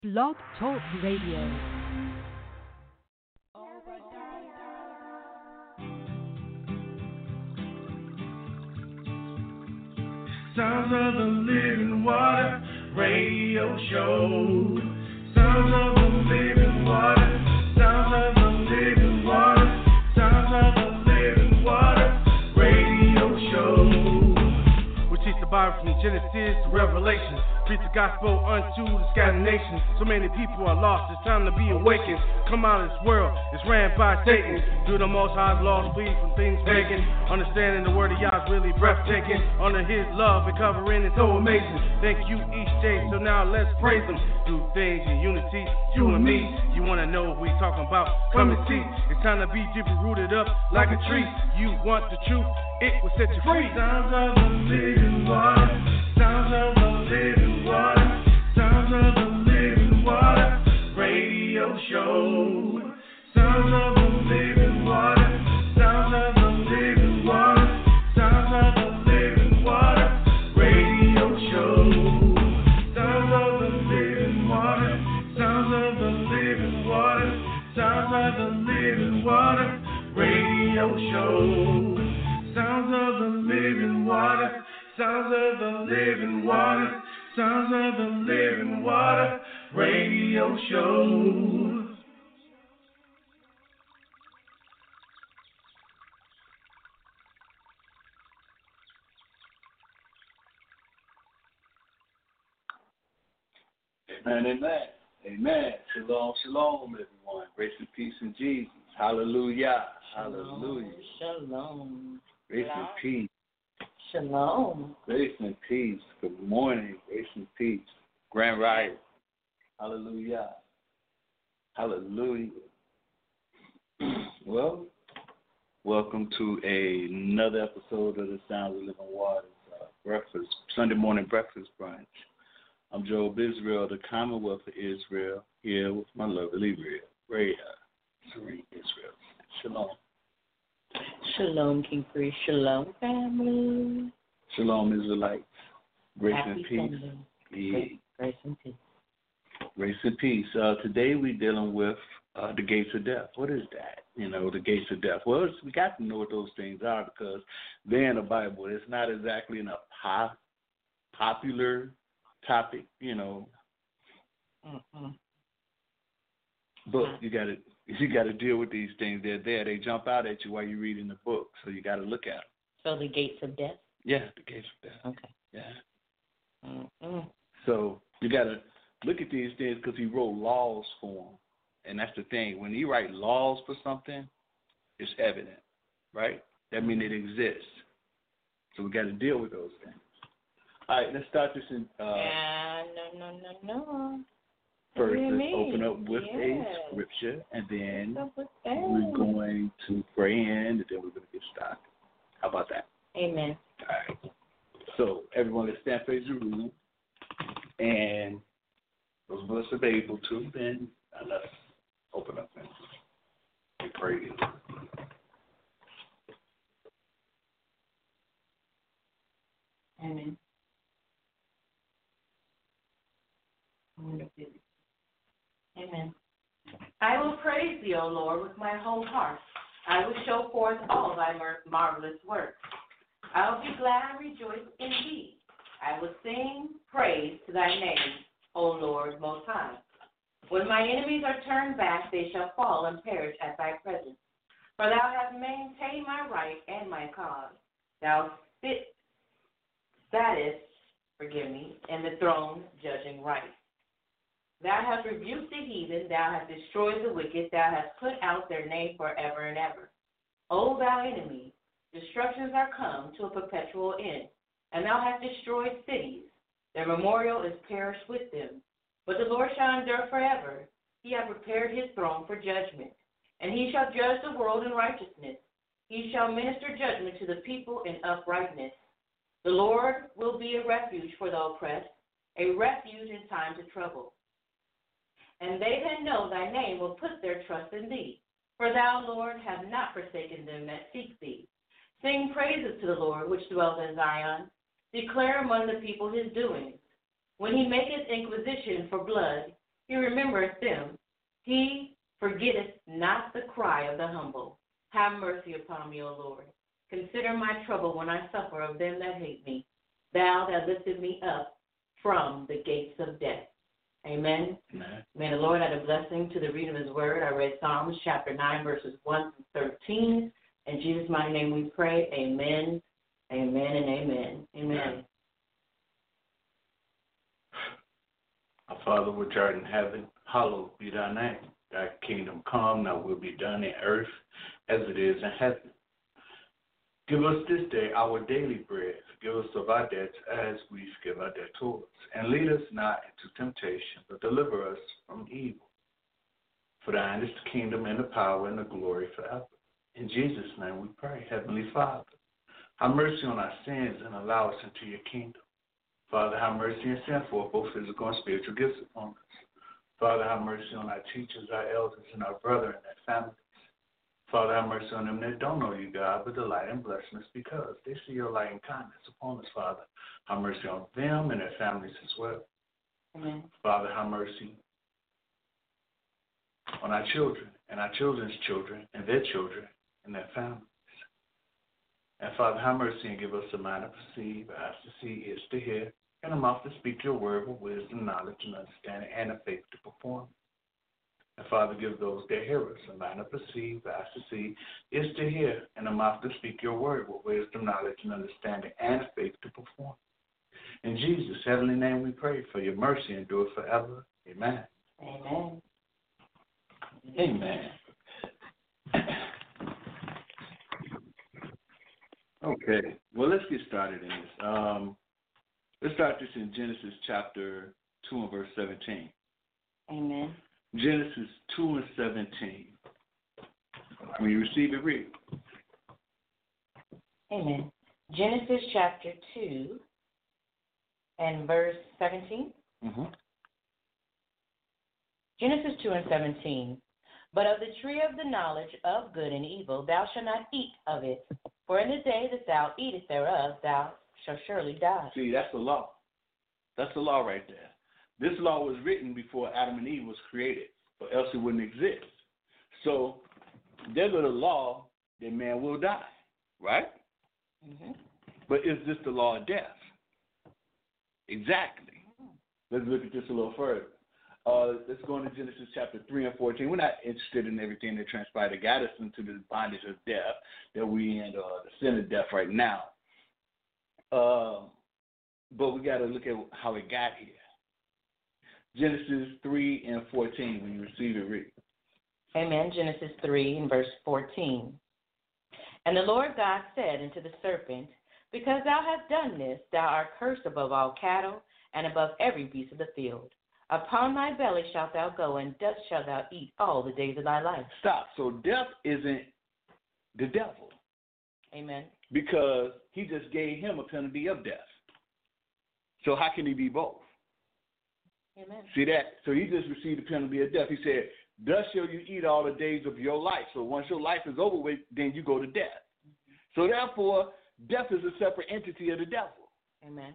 Blog Talk Radio. Sounds of the Living Water Radio Show. Sounds of the Living Water. Sounds of the Living Water. Sounds of the Living Water Radio Show. We teach the Bible from Genesis to Revelation. Preach the gospel unto the scattered nations. So many people are lost, it's time to be awakened. Come out of this world, it's ran by Satan. Do the most high's laws, flee from things pagan. Understanding the word of Yah is really breathtaking. Under his love and covering is so amazing. Thank you each day, so now let's praise him. Do things in unity, you and me. You wanna know what we talking about? Come and see. It's time to be deeply rooted up like a tree. You want the truth, it will set you free. Sounds of the living water. Sounds of the living water. Sounds of the living water radio show. Sounds of the living water. Sounds of the living water. Sounds of the living water radio show. Sounds of the living water. Sounds of the living water. Sounds of the living water radio show. Sounds of the living water. Sounds of the living water. Sounds of the living water radio show. Amen, amen, amen. Shalom, shalom, everyone. Grace and peace in Jesus. Hallelujah, hallelujah. Shalom. Grace and peace. Shalom. Grace and peace. Good morning. Grace and peace. Grand Rising. Hallelujah. Hallelujah. Well, welcome to another episode of the Sounds of Living Waters breakfast, Sunday morning breakfast brunch. I'm Job Israel, the Commonwealth of Israel, here with my lovely Rhea, Serene Israel. Shalom. Shalom, King Free. Shalom, family. Shalom, Israelites. Grace Happy and peace. Sunday. Yeah. Grace and peace. Grace and peace. Today we're dealing with the gates of death. What is that? The gates of death. Well, we got to know what those things are because they're in the Bible. It's not exactly in a popular topic, But you got to deal with these things. They're there. They jump out at you while you're reading the book, so you got to look at them. So the gates of death? Yeah, the gates of death. Okay. Yeah. Mm-hmm. So you got to look at these things because he wrote laws for them. And that's the thing. When you write laws for something, it's evident, right? That means it exists. So we got to deal with those things. All right, let's start this in. No. First, let's open up with a scripture, and then we're going to pray in, and then we're going to get started. How about that? Amen. All right. So, everyone, let's stand face the room, and those of us that are able to, then let's open up and pray. Amen. Amen. I will praise thee, O Lord, with my whole heart. I will show forth all thy marvelous works. I will be glad and rejoice in thee. I will sing praise to thy name, O Lord Most High. When my enemies are turned back, they shall fall and perish at thy presence. For thou hast maintained my right and my cause. Thou sattest, in the throne judging right. Thou hast rebuked the heathen, thou hast destroyed the wicked, thou hast put out their name forever and ever. O thou enemy, destructions are come to a perpetual end, and thou hast destroyed cities. Their memorial is perished with them. But the Lord shall endure forever. He hath prepared his throne for judgment, and he shall judge the world in righteousness. He shall minister judgment to the people in uprightness. The Lord will be a refuge for the oppressed, a refuge in times of trouble. And they that know thy name will put their trust in thee. For thou, Lord, hast not forsaken them that seek thee. Sing praises to the Lord, which dwells in Zion. Declare among the people his doings. When he maketh inquisition for blood, He remembereth them. He forgetteth not the cry of the humble. Have mercy upon me, O Lord. Consider my trouble when I suffer of them that hate me. Thou that lifted me up from the gates of death. Amen. Amen. May the Lord add a blessing to the reading of his word. I read Psalms chapter 9, verses 1 through 13. In Jesus' mighty name we pray. Amen, amen, and amen. Amen. Our Father which art in heaven, hallowed be thy name. Thy kingdom come, thy will be done in earth as it is in heaven. Give us this day our daily bread. Forgive us of our debts as we forgive our debtors. And lead us not into temptation, but deliver us from evil. For thine is the kingdom and the power and the glory forever. In Jesus' name we pray. Heavenly Father, have mercy on our sins and allow us into your kingdom. Father, have mercy and send forth both physical and spiritual gifts upon us. Father, have mercy on our teachers, our elders, and our brethren and their families. Father, have mercy on them that don't know you, God, but delight in blessing us because they see your light and kindness upon us, Father. Have mercy on them and their families as well. Amen. Father, have mercy on our children and our children's children and their children and their families. And Father, have mercy and give us a mind to perceive, eyes to see, ears to hear, and a mouth to speak your word with wisdom, knowledge, and understanding, and a faith to perform. And Father, give those that hear us a mind to perceive, eyes to see, ears to hear, and a mouth to speak your word with wisdom, knowledge, and understanding, and a faith to perform. In Jesus' heavenly name we pray for your mercy endure forever. Amen. Amen. Amen. Okay, well, let's get started in this. Let's start this in Genesis chapter 2 and verse 17. Amen. Genesis 2 and 17. When you receive it, read. Amen. Genesis chapter 2 and verse 17. Mm-hmm. Genesis 2 and 17. But of the tree of the knowledge of good and evil thou shalt not eat of it, for in the day that thou eatest thereof thou shalt surely die. See, that's the law. That's the law right there. This law was written before Adam and Eve was created, or else it wouldn't exist. So there's a law that man will die, right? Mm-hmm. But is this the law of death? Exactly. Let's look at this a little further. Let's go into Genesis chapter 3 and 14. We're not interested in everything that transpired that got us into the bondage of death that we in, the sin of death right now. But we got to look at how it got here. Genesis 3 and 14, when you receive it, read. Amen. Genesis 3 and verse 14. And the Lord God said unto the serpent, because thou hast done this, thou art cursed above all cattle and above every beast of the field. Upon thy belly shalt thou go, and dust shalt thou eat all the days of thy life. Stop. So death isn't the devil. Amen. Because he just gave him a penalty of death. So how can he be both? Amen. See that? So he just received the penalty of death. He said, thus shall you eat all the days of your life. So once your life is over with, then you go to death. So therefore, death is a separate entity of the devil. Amen.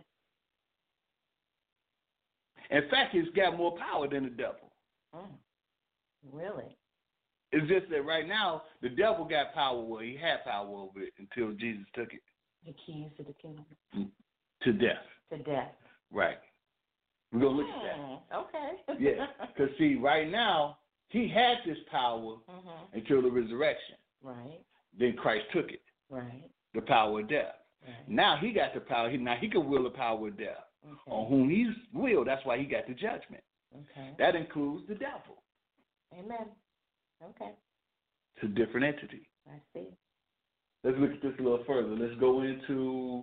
In fact, he's got more power than the devil. Really? It's just that right now, the devil got power, well, he had power over it until Jesus took it. The keys to the kingdom. To death. To death. Right. We're going to look at that. Okay. Yeah, because see, right now, he had this power until the resurrection. Right. Then Christ took it. Right. The power of death. Right. Now he got the power. Now he can will the power of death on whom he will. That's why he got the judgment. Okay. That includes the devil. Amen. Okay. It's a different entity. I see. Let's look at this a little further. Let's go into,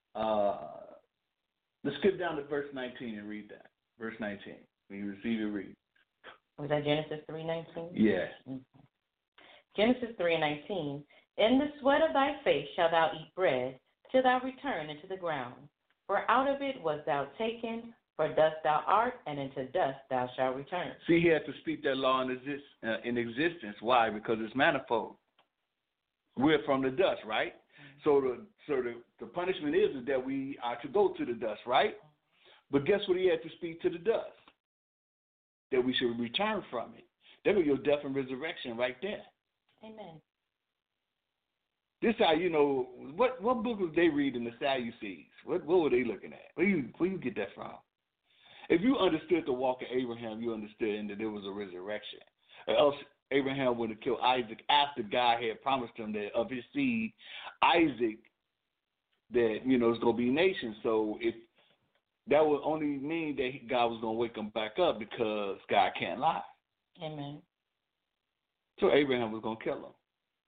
let's skip down to verse 19 and read that. Verse 19. When you receive it, read. Was that Genesis 3:19? Yeah. Mm-hmm. Genesis 3:19. In the sweat of thy face shalt thou eat bread, till thou return into the ground. For out of it wast thou taken, for dust thou art, and into dust thou shalt return. See, he had to speak that law in existence. Why? Because it's manifold. We're from the dust, right? So the punishment is that we are to go to the dust, right? But guess what he had to speak to the dust? that we should return from it. There was your death and resurrection right there. Amen. This how you know what book was they reading, the Sadducees? What were they looking at? Where you get that from? If you understood the walk of Abraham, you understood that there was a resurrection. Or else Abraham would have killed Isaac after God had promised him that of his seed, Isaac, that it's gonna be nations. So if that would only mean that God was gonna wake him back up, because God can't lie. Amen. So Abraham was gonna kill him.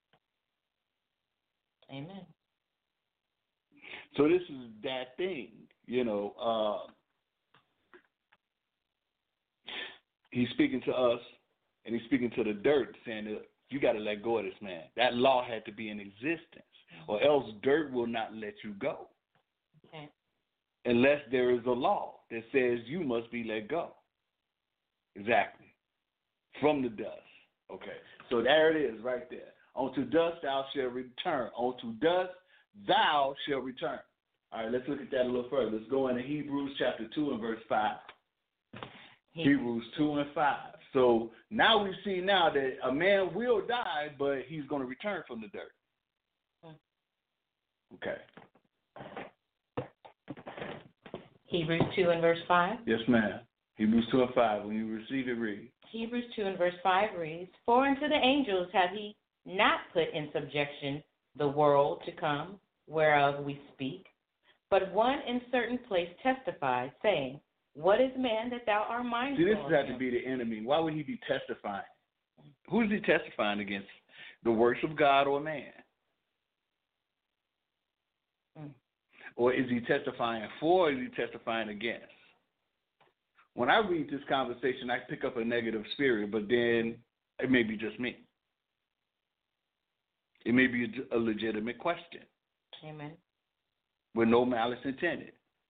Amen. So this is that thing, he's speaking to us, and he's speaking to the dirt, saying that you got to let go of this man. That law had to be in existence, or else dirt will not let you go. Okay. Unless there is a law that says you must be let go. Exactly. From the dust. Okay. So there it is right there. Unto dust thou shalt return. Unto dust thou shalt return. All right, let's look at that a little further. Let's go into Hebrews chapter 2 and verse 5. Hebrews 2 and 5. So now we see now that a man will die, but he's going to return from the dirt. Okay. Hebrews 2 and verse 5. Yes, ma'am. Hebrews 2 and 5. When you receive it, read. Hebrews 2 and verse 5 reads, For unto the angels hath he not put in subjection the world to come, whereof we speak, but one in certain place testified, saying, What is man that thou art mindful See, this of has him? to be the enemy. Why would he be testifying? Who is he testifying against? The works of God or man? Or is he testifying for, or is he testifying against? When I read this conversation, I pick up a negative spirit, but then it may be just me. It may be a legitimate question. Amen. With no malice intended.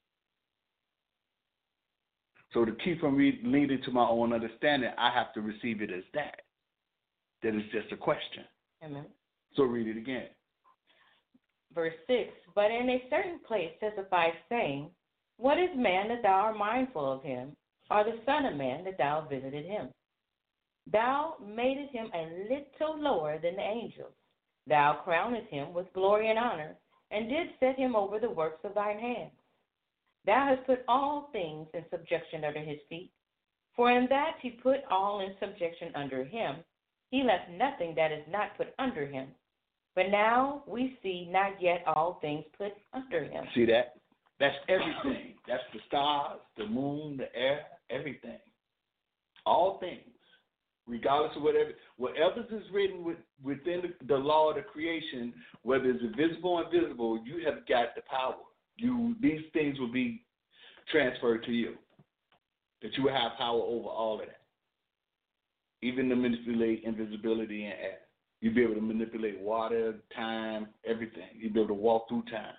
So to keep from leading to my own understanding, I have to receive it as that. That is just a question. Amen. So read it again. Verse 6, But in a certain place testifies, saying, What is man that thou art mindful of him, or the son of man that thou visited him? Thou madest him a little lower than the angels. Thou crownest him with glory and honor, and didst set him over the works of thine hands. Thou hast put all things in subjection under his feet. For in that he put all in subjection under him, he left nothing that is not put under him. But now we see not yet all things put under him. See that? That's everything. That's the stars, the moon, the air, everything. All things. Regardless of whatever is written within the law of the creation, whether it's visible or invisible, you have got the power. These things will be transferred to you. That you will have power over all of that. Even to manipulate invisibility and air. You'll be able to manipulate water, time, everything. You'll be able to walk through time.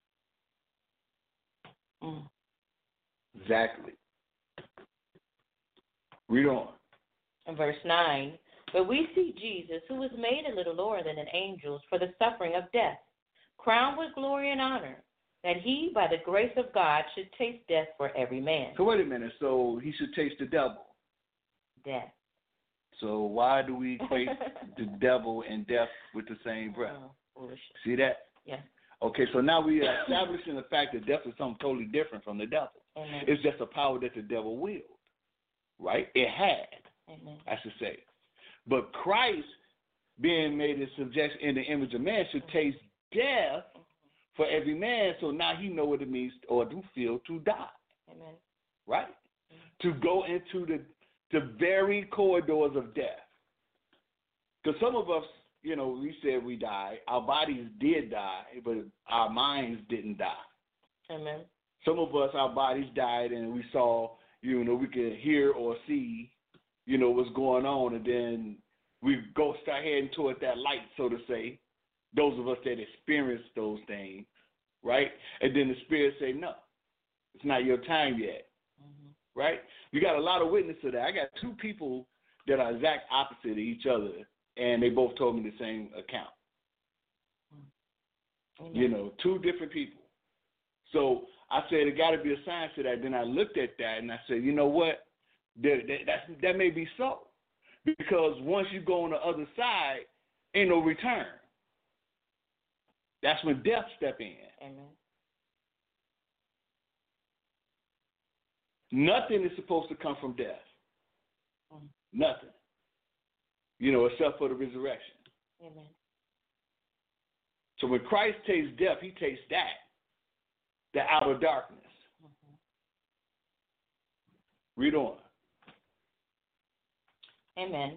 Exactly. Read on. In verse 9, But we see Jesus, who was made a little lower than the angels for the suffering of death, crowned with glory and honor, that he, by the grace of God, should taste death for every man. So wait a minute. So he should taste the devil. Death. So why do we equate the devil and death with the same breath? Foolish. See that? Yes. Okay, so now we are establishing the fact that death is something totally different from the devil. Amen. It's just a power that the devil willed, right? It had, Amen. I should say. But Christ, being made in subjection in the image of man, should taste death for every man, so now he know what it means or to feel to die. Amen. Right? To go into the very corridors of death. Because some of us, we said we died. Our bodies did die, but our minds didn't die. Amen. Some of us, our bodies died, and we saw, we could hear or see, what's going on, and then we start heading toward that light, so to say. Those of us that experienced those things, right? And then the Spirit say, no, it's not your time yet, right? You got a lot of witness to that. I got two people that are exact opposite of each other, and they both told me the same account. Two different people. So I said, there got to be a science to that. Then I looked at that, and I said, you know what? That may be so. Because once you go on the other side, ain't no return. That's when death step in. Amen. Nothing is supposed to come from death. Nothing. Except for the resurrection. Amen. So when Christ tastes death, he tastes that, the outer darkness. Read on. Amen.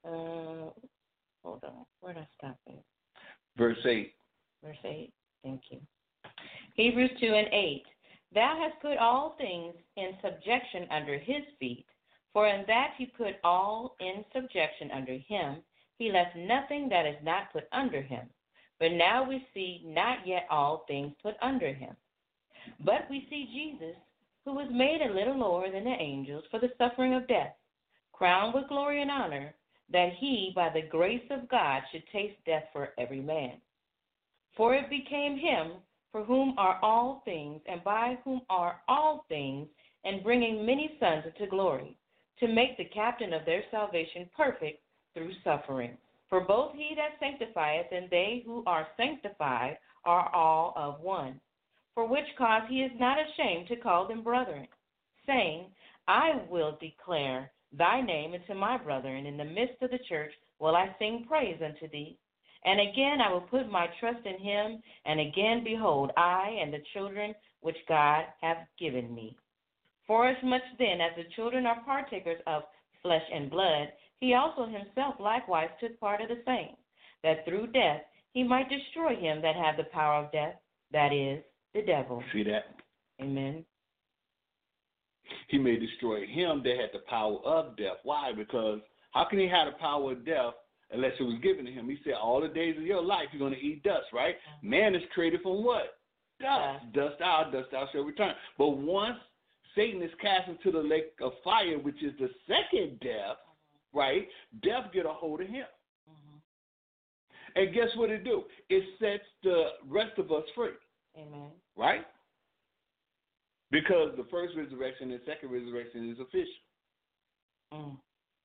Hold on. Where did I stop at? Verse 8. Verse 8. Thank you. Hebrews 2:8. Thou hast put all things in subjection under his feet, for in that he put all in subjection under him, he left nothing that is not put under him. But now we see not yet all things put under him. But we see Jesus, who was made a little lower than the angels for the suffering of death, crowned with glory and honor, that he, by the grace of God, should taste death for every man. For it became him, for whom are all things, and by whom are all things, and bringing many sons into glory, to make the captain of their salvation perfect through suffering. For both he that sanctifieth and they who are sanctified are all of one. For which cause he is not ashamed to call them brethren, saying, I will declare thy name unto my brethren. In the midst of the church will I sing praise unto thee. And again I will put my trust in him, and again, behold, I and the children which God hath given me. Forasmuch then as the children are partakers of flesh and blood, he also himself likewise took part of the same, that through death he might destroy him that had the power of death, that is, the devil. See that? Amen. He may destroy him that had the power of death. Why? Because how can he have the power of death unless it was given to him? He said, all the days of your life, you're going to eat dust, right? Man is created from what? Dust. Dust thou shalt return. But once Satan is cast into the lake of fire, which is the second death, right? Death get a hold of him. And guess what it do? It sets the rest of us free. Amen. Right? Because the first resurrection and second resurrection is official.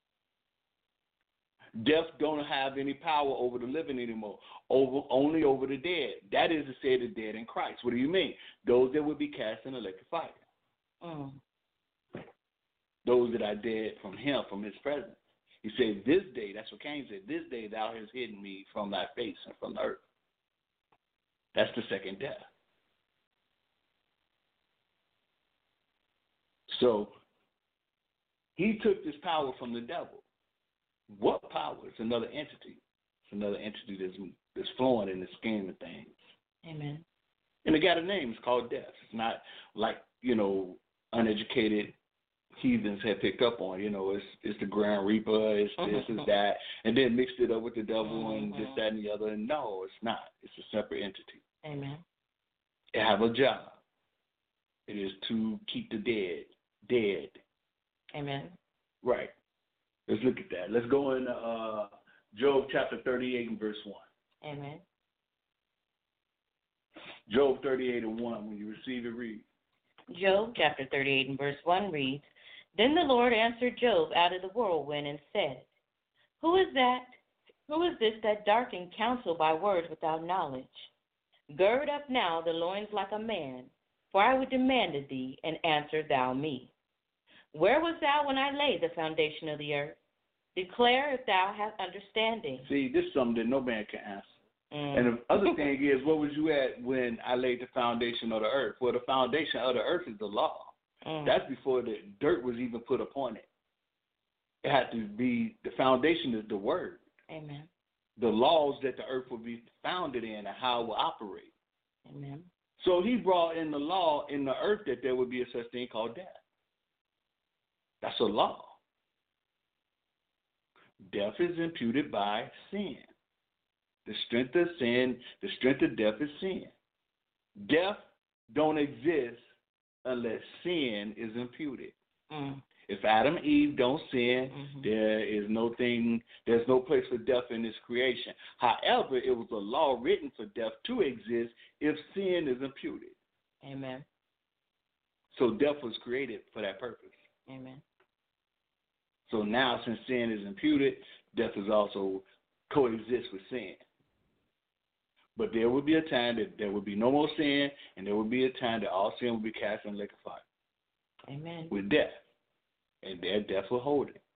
Death don't have any power over the living anymore, only over the dead. That is to say, the dead in Christ. What do you mean? Those that would be cast in the lake of fire. Those that are dead from him, from his presence. He said, this day, that's what Cain said, this day thou hast hidden me from thy face and from the earth. That's the second death. So he took this power from the devil. What power? It's another entity. It's another entity that's flowing in the scheme of things. Amen. And it got a name. It's called death. It's not like, uneducated heathens had picked up on. It's the Grand Reaper, it's this, it's that, and then mixed it up with the devil and this, that, and the other. And no, it's not. It's a separate entity. Amen. It have a job. It is to keep the dead. Amen. Right. Let's look at that. Let's go in Job chapter 38 and verse 1. Amen. Job 38 and 1. When you receive it, read. Job chapter 38 and verse 1 reads, Then the Lord answered Job out of the whirlwind and said, Who is this that darkened counsel by words without knowledge? Gird up now the loins like a man, for I would demand of thee, and answer thou me. Where wast thou when I laid the foundation of the earth? Declare if thou hast understanding. See, this is something that no man can answer. And the other thing is, where was you at when I laid the foundation of the earth? Well, the foundation of the earth is the law. That's before the dirt was even put upon it. It had to be, the foundation is the word. Amen. The laws that the earth will be founded in and how it will operate. Amen. So he brought in the law in the earth that there would be a such thing called death. That's a law. Death is imputed by sin. The strength of sin, the strength of death is sin. Death don't exist unless sin is imputed. If Adam and Eve don't sin, there's no place for death in this creation. However, it was a law written for death to exist if sin is imputed. Amen. So death was created for that purpose. Amen. So now, since sin is imputed, death is also coexist with sin. But there will be a time that there will be no more sin, and there will be a time that all sin will be cast in the lake of fire. Amen. With death. And there death will hold it.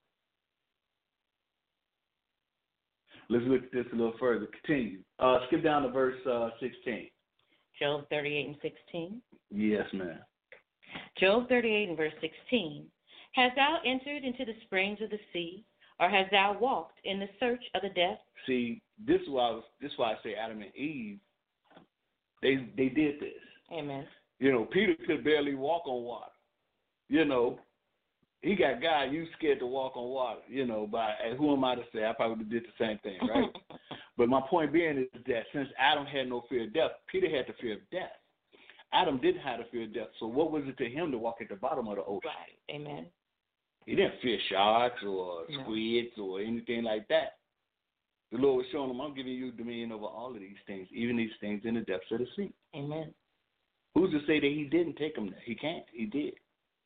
Let's look at this a little further. Continue. Skip down to verse 16. Job 38 and 16. Yes, ma'am. Job 38 and verse 16. Hast thou entered into the springs of the sea, or hast thou walked in the search of the depths? See, this is why I say Adam and Eve, they did this. Amen. You know, Peter could barely walk on water. You know, he got God, you scared to walk on water, you know, and who am I to say? I probably did the same thing, right? But my point being is that since Adam had no fear of death, Peter had the fear of death. Adam didn't have the fear of death. So what was it to him to walk at the bottom of the ocean? Right. Amen. He didn't fear sharks or squids or anything like that. The Lord was showing him, I'm giving you dominion over all of these things, even these things in the depths of the sea. Amen. Who's to say that he didn't take them there? He can't. He did.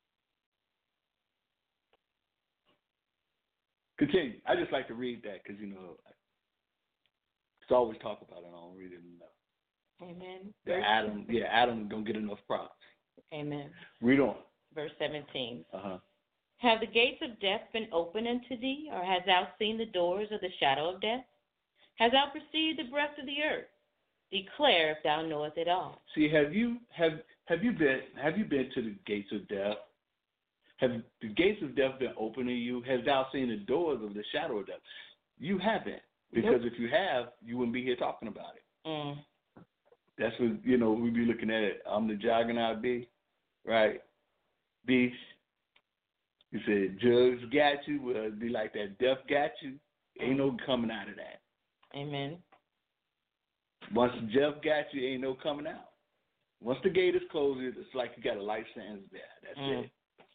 Continue. I just like to read that because, you know, it's always talk about it. I don't read it enough. Amen. Adam don't get enough props. Amen. Read on. Verse 17. Uh-huh. Have the gates of death been opened unto thee, or hast thou seen the doors of the shadow of death? Hast thou perceived the breadth of the earth? Declare if thou knowest it all. See, have you been to the gates of death? Have the gates of death been open to you? Has thou seen the doors of the shadow of death? You haven't, because if you have, you wouldn't be here talking about it. Mm. That's what, you know, we'd be looking at it. I'm the Juggernaut B, right? Beast. You said, Jugs got you. Well, it'd be like that. Death got you. Ain't no coming out of that. Amen. Once Jeff got you, ain't no coming out. Once the gate is closed, it's like you got a life sentence there. That's it.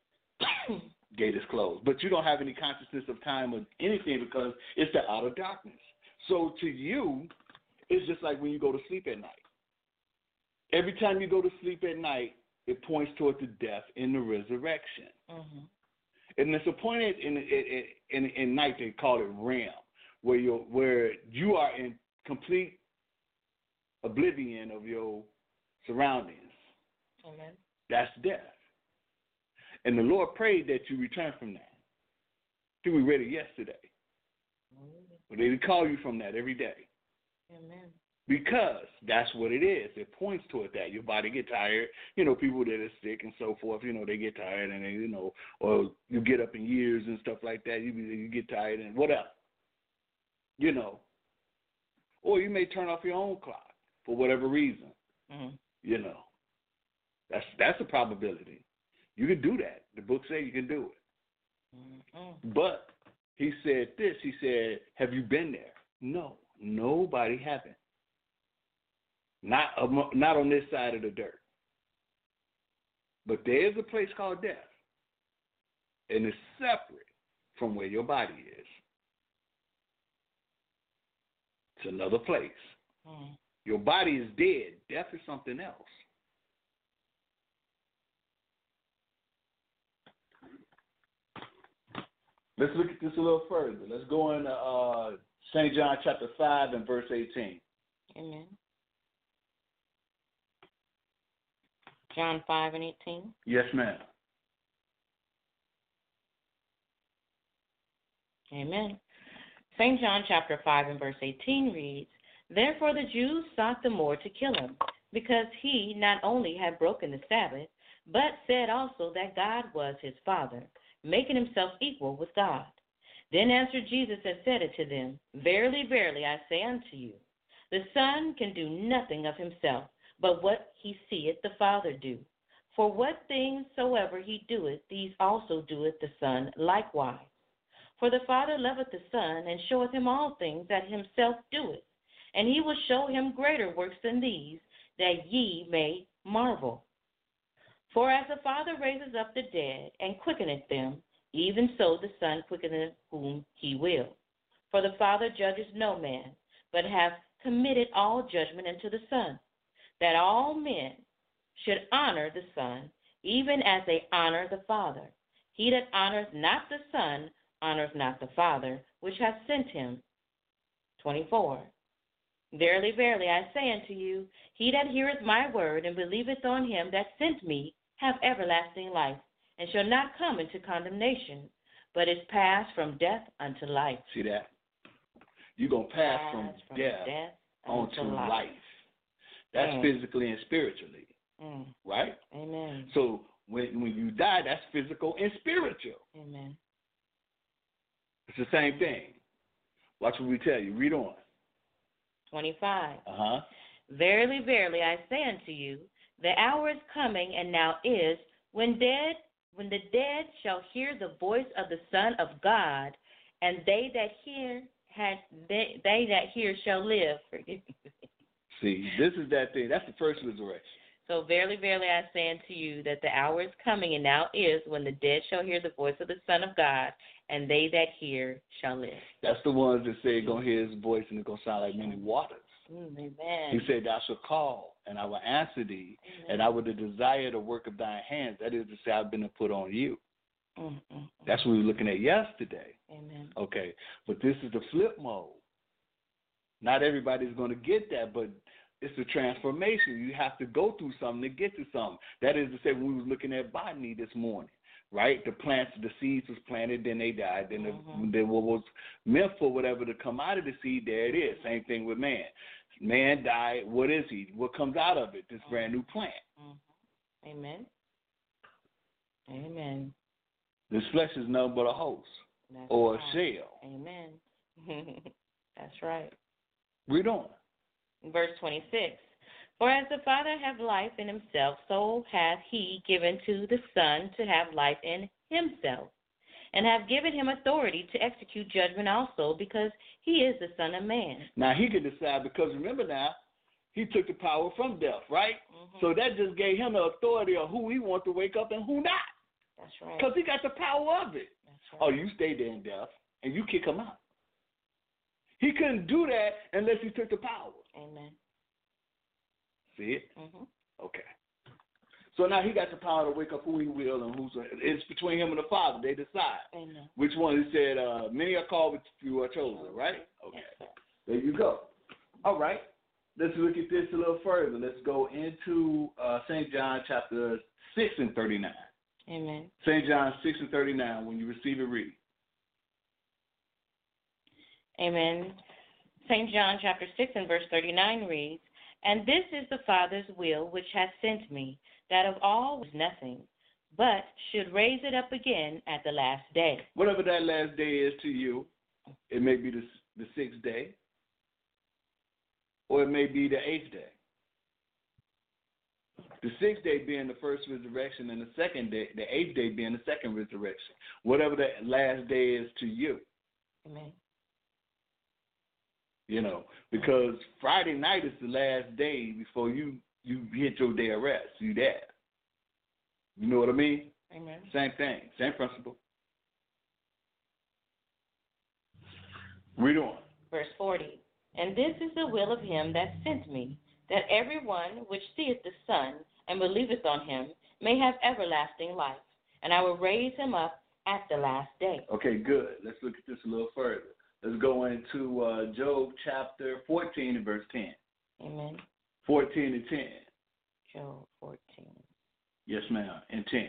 Gate is closed. But you don't have any consciousness of time or anything because it's the outer darkness. So to you, it's just like when you go to sleep at night. Every time you go to sleep at night, it points toward the death and the resurrection. Mm-hmm. And it's appointed in night, they call it REM, where you are in complete oblivion of your surroundings. Amen. That's death. And the Lord prayed that you return from that. I think we read it yesterday. But they call you from that every day. Amen. Because that's what it is. It points toward that. Your body get tired. You know, people that are sick and so forth, you know, they get tired and they, you know, or you get up in years and stuff like that. You get tired and whatever. You know. Or you may turn off your own clock for whatever reason. Mm-hmm. You know. That's a probability. You can do that. The book says you can do it. Mm-hmm. But he said this. He said, have you been there? No. Nobody haven't. Not on this side of the dirt. But there is a place called death. And it's separate from where your body is. It's another place. Mm. Your body is dead. Death is something else. Let's look at this a little further. Let's go into St. John chapter 5 and verse 18. Amen. John 5 and 18. Yes, ma'am. Amen. St. John chapter 5 and verse 18 reads, Therefore the Jews sought the more to kill him, because he not only had broken the Sabbath, but said also that God was his Father, making himself equal with God. Then answered Jesus and said unto them, Verily, verily, I say unto you, the Son can do nothing of himself, but what he seeth the Father do. For what things soever he doeth, these also doeth the Son likewise. For the Father loveth the Son, and showeth him all things that himself doeth. And he will show him greater works than these, that ye may marvel. For as the Father raises up the dead, and quickeneth them, even so the Son quickeneth whom he will. For the Father judges no man, but hath committed all judgment unto the Son, that all men should honor the Son, even as they honor the Father. He that honoreth not the Son honoreth not the Father which hath sent him. 24. Verily, verily, I say unto you, he that heareth my word and believeth on him that sent me hath everlasting life, and shall not come into condemnation, but is passed from death unto life. See that? You're going to pass from death onto life. That's physically and spiritually, right? Amen. So when you die, that's physical and spiritual. Amen. It's the same thing. Watch what we tell you. Read on. 25. Uh-huh. Verily, verily, I say unto you, the hour is coming, and now is, when the dead shall hear the voice of the Son of God, and they that hear shall live. See, this is that thing. That's the first resurrection. So verily, verily, I say unto you that the hour is coming, and now is, when the dead shall hear the voice of the Son of God, and they that hear shall live. That's the ones that say going to hear his voice and it's going to sound like many waters. Amen. He said, thou shalt call, and I will answer thee, and I will desire the work of thine hands. That is to say, I've been put on you. That's what we were looking at yesterday. Amen. Okay, but this is the flip mode. Not everybody's going to get that, but it's a transformation. You have to go through something to get to something. That is to say, when we were looking at botany this morning, right? The seeds was planted, then they died. Then then what was meant for whatever to come out of the seed, there it is. Same thing with man. Man died. What is he? What comes out of it? This brand new plant. Amen. Amen. This flesh is nothing but a host or a shell. Amen. That's right. Read on. Verse 26. For as the Father hath life in himself, so hath he given to the Son to have life in himself, and have given him authority to execute judgment also, because he is the Son of Man. Now he can decide, because remember now, he took the power from death, right? So that just gave him the authority of who he wants to wake up and who not. That's right. Because he got the power of it. That's right. Oh, you stay there in death, and you kick him out. He couldn't do that unless he took the power. Amen. See it? Okay. So now he got the power to wake up who he will and it's between him and the Father. They decide. Amen. Which one? He said, many are called, but few are chosen, right? Okay. Yes, there you go. All right. Let's look at this a little further. Let's go into St. John chapter 6 and 39. Amen. St. John 6 and 39. When you receive it, read. Amen. St. John chapter 6 and verse 39 reads, And this is the Father's will which hath sent me, that of all was nothing, but should raise it up again at the last day. Whatever that last day is to you, it may be the sixth day, or it may be the eighth day. The sixth day being the first resurrection, and the eighth day being the second resurrection. Whatever that last day is to you. Amen. You know, because Friday night is the last day before you hit your day of rest. You there. You know what I mean? Amen. Same thing. Same principle. Read on. Verse 40. And this is the will of him that sent me, that everyone which seeth the Son and believeth on him may have everlasting life, and I will raise him up at the last day. Okay, good. Let's look at this a little further. Let's go into Job chapter 14 and verse 10. Amen. 14 and 10. Job 14. Yes, ma'am, and 10.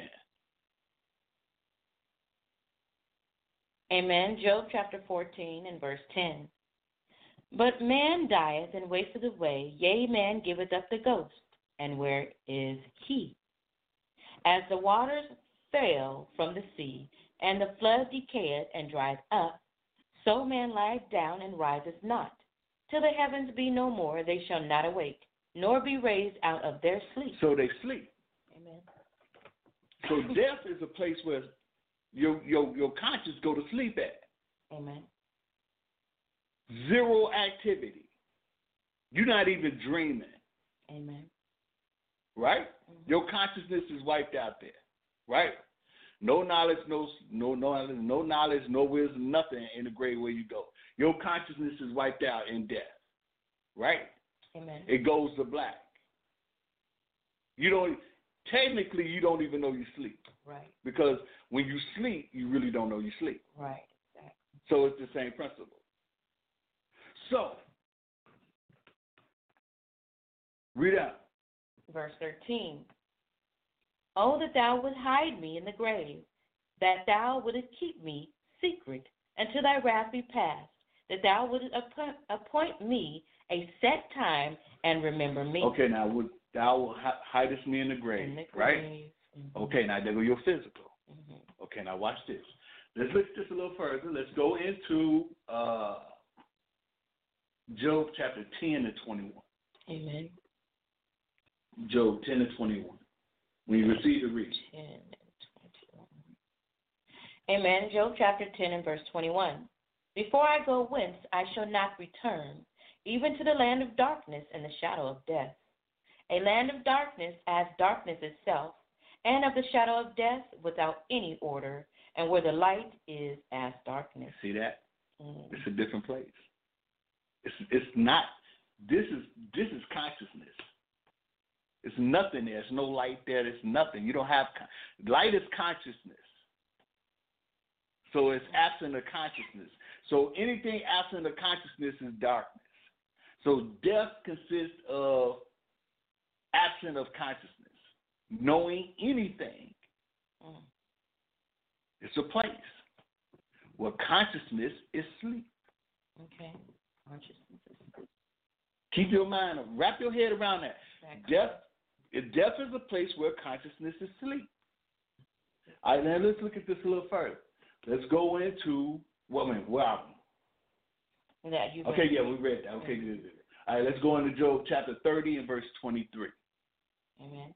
Amen. Job chapter 14 and verse 10. But man dieth and wasteth away, yea, man giveth up the ghost, and where is he? As the waters fail from the sea, and the flood decayeth and drieth up, so man lieth down and riseth not. Till the heavens be no more, they shall not awake, nor be raised out of their sleep. So they sleep. Amen. So death is a place where your conscience go to sleep at. Amen. Zero activity. You're not even dreaming. Amen. Right? Your consciousness is wiped out there. Right? No knowledge, no knowledge, no wisdom, nothing in the grave where you go. Your consciousness is wiped out in death. Right? Amen. It goes to black. Technically, you don't even know you sleep. Right. Because when you sleep, you really don't know you sleep. Right. So it's the same principle. So, read out. Verse 13. Oh, that thou would hide me in the grave, that thou wouldest keep me secret until thy wrath be past, that thou wouldest appoint me a set time and remember me. Okay, now thou hidest me in the grave, right? Mm-hmm. Okay, now there go your physical. Mm-hmm. Okay, now watch this. Let's look at this a little further. Let's go into Job chapter 10 and 21. Amen. Job 10 and 21. When you receive the read. 10 and 21. Amen. Job chapter 10 and verse 21. Before I go whence I shall not return, even to the land of darkness and the shadow of death. A land of darkness as darkness itself, and of the shadow of death without any order, and where the light is as darkness. See that? Mm. It's a different place. It's not. This is consciousness. It's nothing there. There's no light there. There's nothing. You don't have light is consciousness. So it's absent of consciousness. So anything absent of consciousness is darkness. So death consists of absent of consciousness, knowing anything. Mm. It's a place where consciousness is sleep. Okay. Consciousness is sleep. Keep your mind, wrap your head around that. Exactly. Death is a place where consciousness is sleep. All right, now let's look at this a little further. Let's go into where are we? Okay, yeah, we read that. Okay, good. All right, let's go into Job chapter 30 and verse 23. Amen.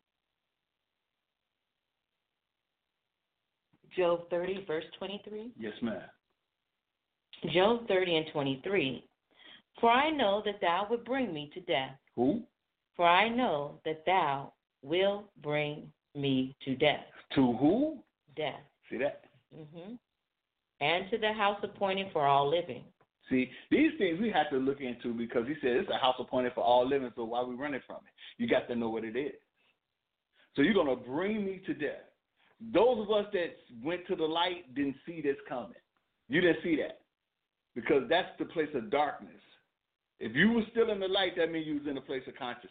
Job 30, verse 23. Yes, ma'am. Job 30 and 23. For I know that thou wilt bring me to death. Who? For I know that thou wilt bring me to death. To who? Death. See that? Mm-hmm. And to the house appointed for all living. See, these things we have to look into because he said it's a house appointed for all living, so why are we running from it? You got to know what it is. So you're going to bring me to death. Those of us that went to the light didn't see this coming. You didn't see that because that's the place of darkness. If you were still in the light, that means you was in a place of consciousness.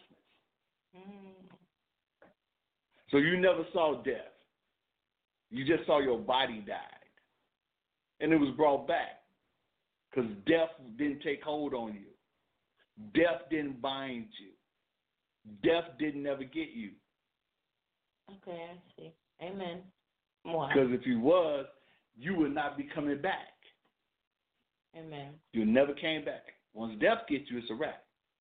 So you never saw death. You just saw your body died. And it was brought back because death didn't take hold on you. Death didn't bind you. Death didn't ever get you. Okay, I see. Amen. Why? Because if you was, you would not be coming back. Amen. You never came back. Once death gets you, it's a wrap.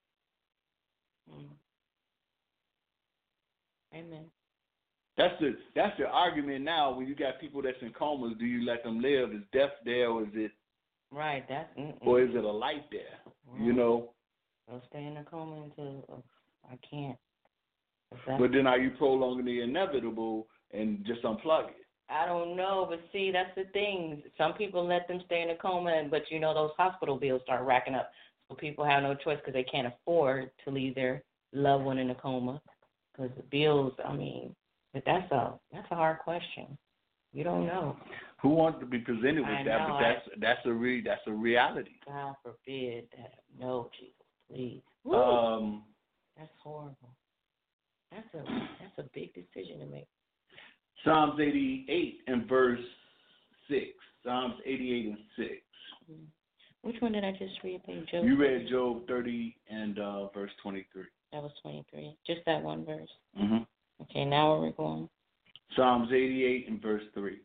Amen. That's the argument now when you got people that's in comas. Do you let them live? Is death there, or is it? Right. Or is it a light there? Right. You know. I'll stay in a coma until I can't. But then are you prolonging the inevitable and just unplug it? I don't know, but see, that's the thing. Some people let them stay in a coma, but those hospital bills start racking up. So people have no choice because they can't afford to leave their loved one in a coma because the bills. But that's a hard question. You don't know. Who wants to be presented with that? Know, but that's a reality. God forbid that. No, Jesus, please. That's horrible. That's a big decision to make. Psalms 88 and verse 6. Psalms 88 and 6. Which one did I just read? Job? You read Job 30 and verse 23. That was 23. Just that one verse. Mm-hmm. Okay, now where we're going? Psalms 88 and verse 3.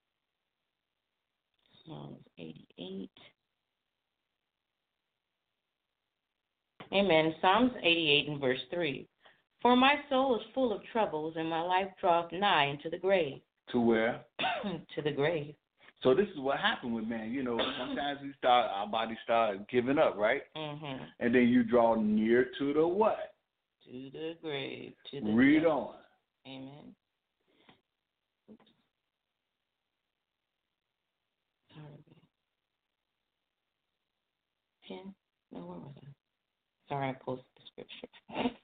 Psalms 88. Amen. Psalms 88 and verse 3. For my soul is full of troubles, and my life draweth nigh into the grave. To where? To the grave. So this is what happened with man. Sometimes our body start giving up, right? Mm-hmm. And then you draw near to the what? To the grave. To the Read death. on. Amen. Oops. Sorry. 10? No, where was I? Sorry, I posted the scripture.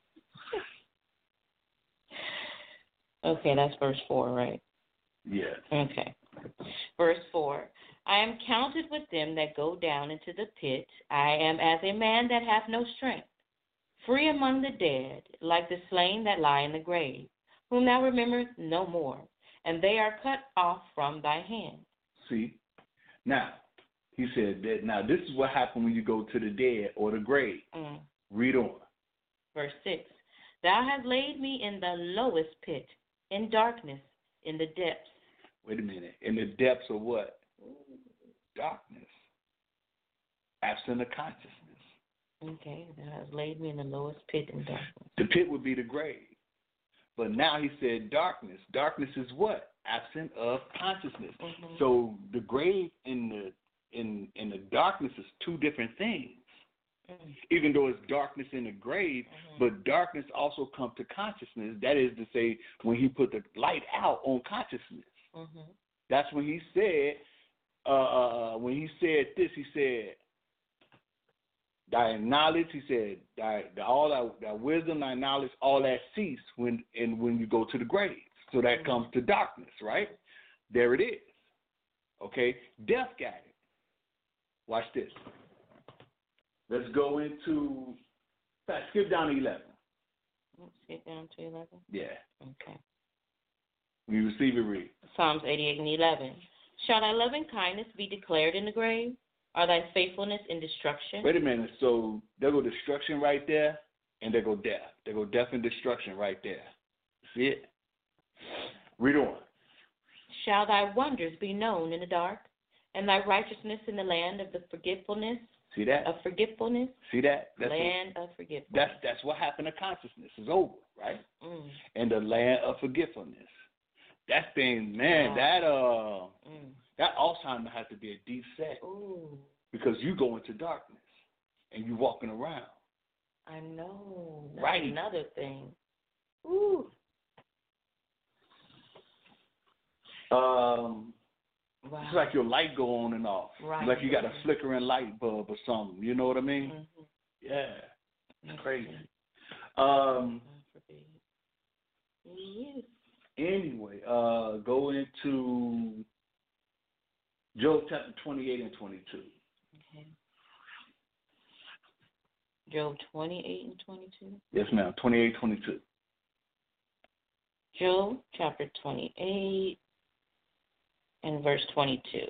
Okay, that's verse 4, right? Yes. Okay. Verse 4, I am counted with them that go down into the pit. I am as a man that hath no strength, free among the dead, like the slain that lie in the grave, whom thou rememberest no more, and they are cut off from thy hand. See? Now, he said that. Now, this is what happened when you go to the dead or the grave. Read on. Verse 6, thou hast laid me in the lowest pit, in darkness, in the depths. Wait a minute. In the depths of what? Darkness. Absent of consciousness. Okay, thou hast laid me in the lowest pit in darkness. The pit would be the grave. But now he said darkness. Darkness is what? Absent of consciousness. So the grave and the darkness is two different things. Even though it's darkness in the grave, but darkness also comes to consciousness. That is to say, when he put the light out on consciousness. That's when he said, this, he said, thy knowledge, he said, all thy wisdom, thy knowledge, all that cease when you go to the grave. So that comes to darkness, right? There it is. Okay? Death got it. Watch this. Let's go into, skip down to 11. Skip down to 11? Yeah. Okay. When you receive it, read. Psalms 88 and 11. Shall thy loving kindness be declared in the grave? Or thy faithfulness in destruction? Wait a minute. So there go destruction right there, and there go death. There go death and destruction right there. See it? Read on. Shall thy wonders be known in the dark, and thy righteousness in the land of the forgetfulness? See that? Of forgetfulness? See that? That's land of forgetfulness. That's what happened to consciousness. It's over, right? And the land of forgetfulness. That thing, man, that Alzheimer has to be a deep set. Because you go into darkness and you walking around. I know. That's right. Another thing. Ooh. Wow. It's like your light go on and off. Right. Like you got a flickering light bulb or something. You know what I mean? Yeah. It's crazy. Anyway, go into Job chapter 28 and 22. Okay. Job 28 and 22? Yes, ma'am. 28, 22. Job chapter 28 and verse 22.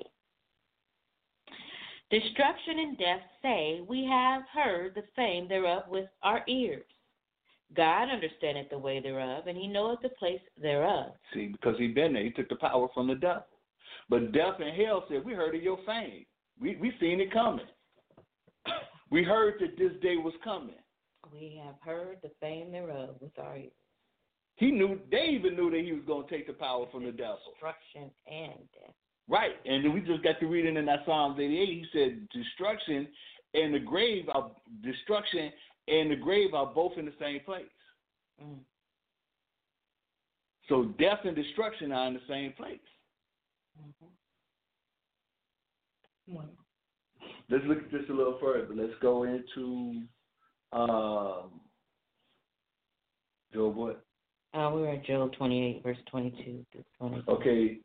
Destruction and death say, we have heard the fame thereof with our ears. God understandeth the way thereof, and he knoweth the place thereof. See, because he been there. He took the power from the devil. But death and hell said, we heard of your fame. We seen it coming. We heard that this day was coming. We have heard the fame thereof with our ears. He knew, they even knew that he was going to take the power from the devil. Destruction and death. Right. And then we just got to reading in that Psalms 88, he said destruction and the grave are both in the same place. So death and destruction are in the same place. Let's look at this a little further. Let's go into Job what? We were at Job 28, verse 22 to 23. Okay.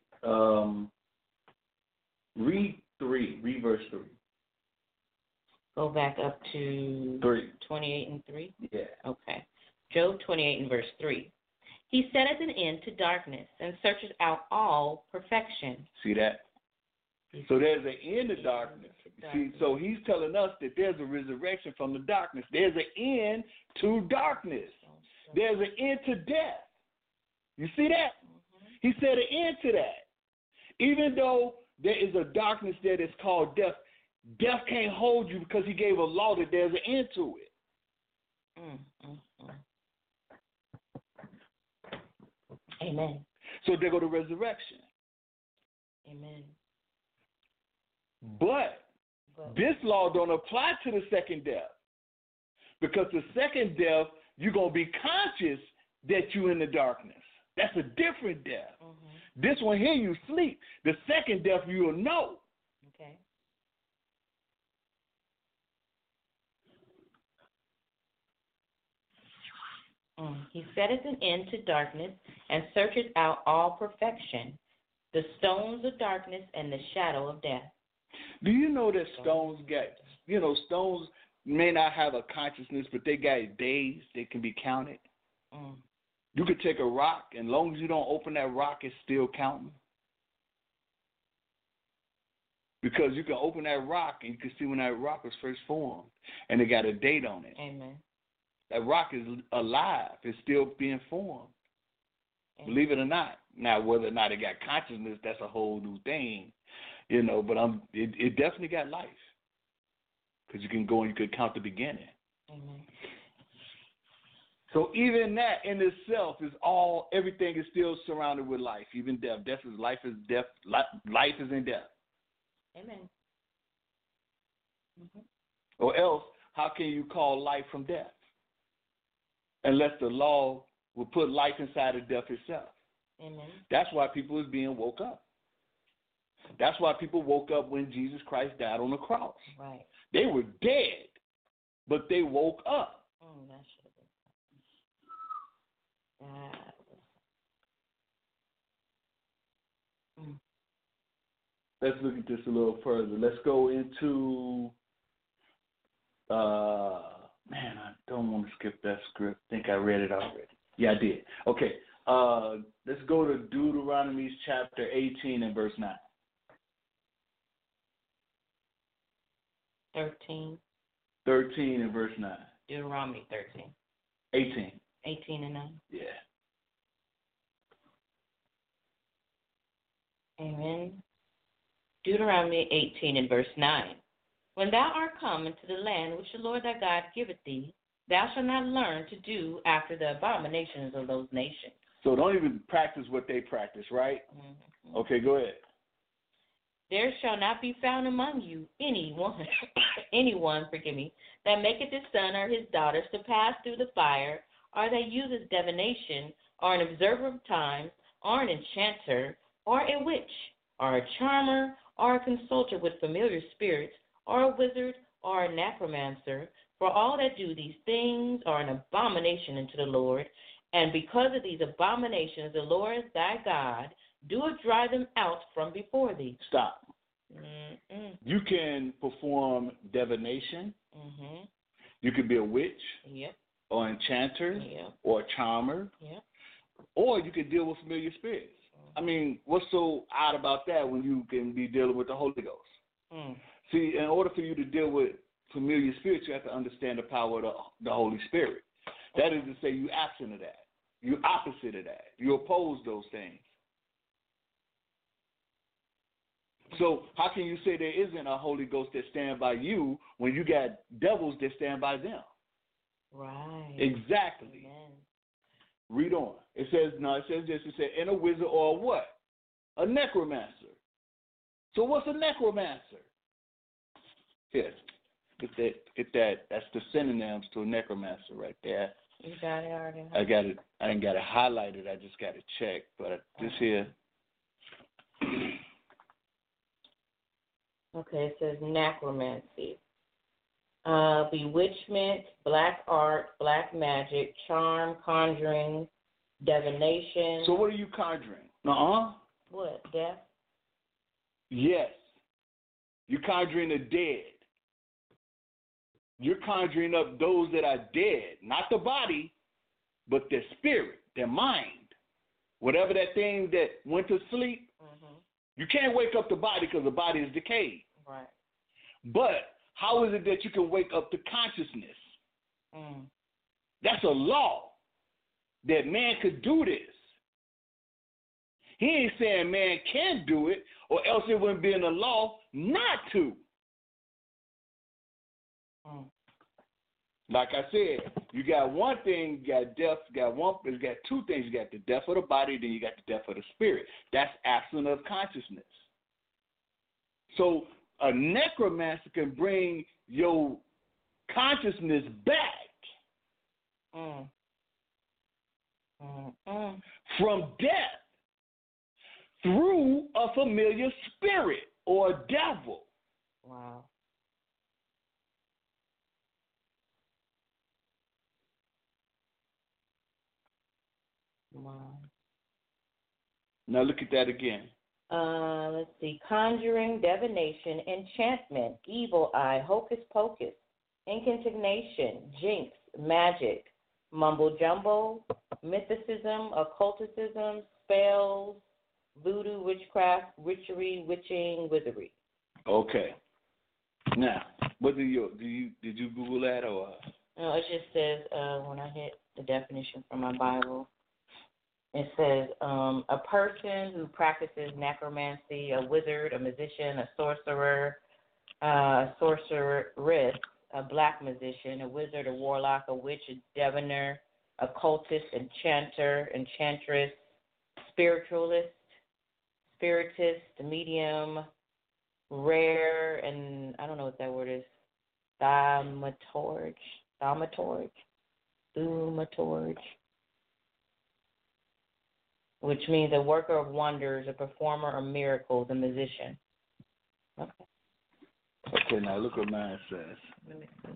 Read verse 3. Go back up to 3. 28 and 3? Yeah. Okay. Job 28 and verse 3. He setteth an end to darkness and searches out all perfection. See that? So there's an end to darkness. See, so he's telling us that there's a resurrection from the darkness. There's an end to darkness. There's an end to death. You see that? He said an end to that. Even though there is a darkness there that's called death, death can't hold you because he gave a law that there's an end to it. Amen. So there go the resurrection. Amen. But this law don't apply to the second death. Because the second death, you're going to be conscious that you're in the darkness. That's a different death. This one here, you sleep. The second death, you'll know. Okay. He setteth an end to darkness and searches out all perfection. the stones of darkness, and the shadow of death. Do you know that stones stones may not have a consciousness, but they got days they can be counted? Mm. You could take a rock, and as long as you don't open that rock, it's still counting. Because you can open that rock, and you can see when that rock was first formed, and it got a date on it. Amen. That rock is alive. It's still being formed. Amen. Believe it or not. Now, whether or not it got consciousness, that's a whole new thing, but it definitely got life. Because you can go and you could count the beginning. Amen. So even that in itself is everything is still surrounded with life, even death. Death is life is death. Life is in death. Amen. Mm-hmm. Or else, how can you call life from death? Unless the law will put life inside of death itself. Amen. That's why people is being woke up. That's why people woke up when Jesus Christ died on the cross. Right. They were dead, but they woke up. That should have been. Let's look at this a little further. Let's go into, I don't want to skip that script. I think I read it already. Yeah, I did. Okay, let's go to Deuteronomy chapter 18 and verse 9. 13 and verse 9. Deuteronomy 13. 18. 18 and 9. Yeah. Amen. Deuteronomy 18 and verse 9. When thou art come into the land which the Lord thy God giveth thee, thou shalt not learn to do after the abominations of those nations. So don't even practice what they practice, right? Mm-hmm. Okay, go ahead. There shall not be found among you anyone, that maketh his son or his daughters to pass through the fire, or that uses divination, or an observer of times, or an enchanter, or a witch, or a charmer, or a consulter with familiar spirits, or a wizard, or a necromancer. For all that do these things are an abomination unto the Lord. And because of these abominations, the Lord thy God doeth drive them out from before thee. Stop. Mm-mm. You can perform divination. Mm-hmm. You could be a witch. Yep. Or enchanter. Yep. Or a charmer. Yep. Or you can deal with familiar spirits. I mean, what's so odd about that when you can be dealing with the Holy Ghost? Mm. See, in order for you to deal with familiar spirits, you have to understand the power of the Holy Spirit. That is to say, you absent of that. You opposite of that. You oppose those things. So how can you say there isn't a Holy Ghost that stand by you when you got devils that stand by them? Right. Exactly. Amen. Read on. It says this. It says, and a wizard or what? A necromancer. So what's a necromancer? Here, get that. That's the synonyms to a necromancer right there. You got it already. I got it. I ain't got it highlighted. I just got it checked. But this here. Okay, it says necromancy. Bewitchment, black art, black magic, charm, conjuring, divination. So what are you conjuring? What, death? Yes. You're conjuring the dead. You're conjuring up those that are dead, not the body, but their spirit, their mind. Whatever that thing that went to sleep, you can't wake up the body because the body is decayed. Right. But how is it that you can wake up the consciousness? That's a law that man could do this. He ain't saying man can do it, or else it wouldn't be in the law not to. Like I said, you got one thing, you got death, you got two things. You got the death of the body, then you got the death of the spirit. That's absent of consciousness. So a necromancer can bring your consciousness back from death through a familiar spirit or a devil. Wow. Wow. Now look at that again. Let's see. Conjuring, divination, enchantment, evil eye, hocus pocus, incantation, jinx, magic, mumbo jumbo, mythicism, occulticism, spells, voodoo, witchcraft, witchery, witching, wizardry. Okay. Now, what did you Google that or? No, it just says when I hit the definition from my Bible, it says a person who practices necromancy, a wizard, a magician, a sorcerer, a sorceress, a black magician, a wizard, a warlock, a witch, a diviner, a cultist, enchanter, enchantress, spiritualist, spiritist, medium, rare, and I don't know what that word is, thaumaturge, which means a worker of wonders, a performer of miracles, a musician. Okay. Okay, now look what mine says. Let me see.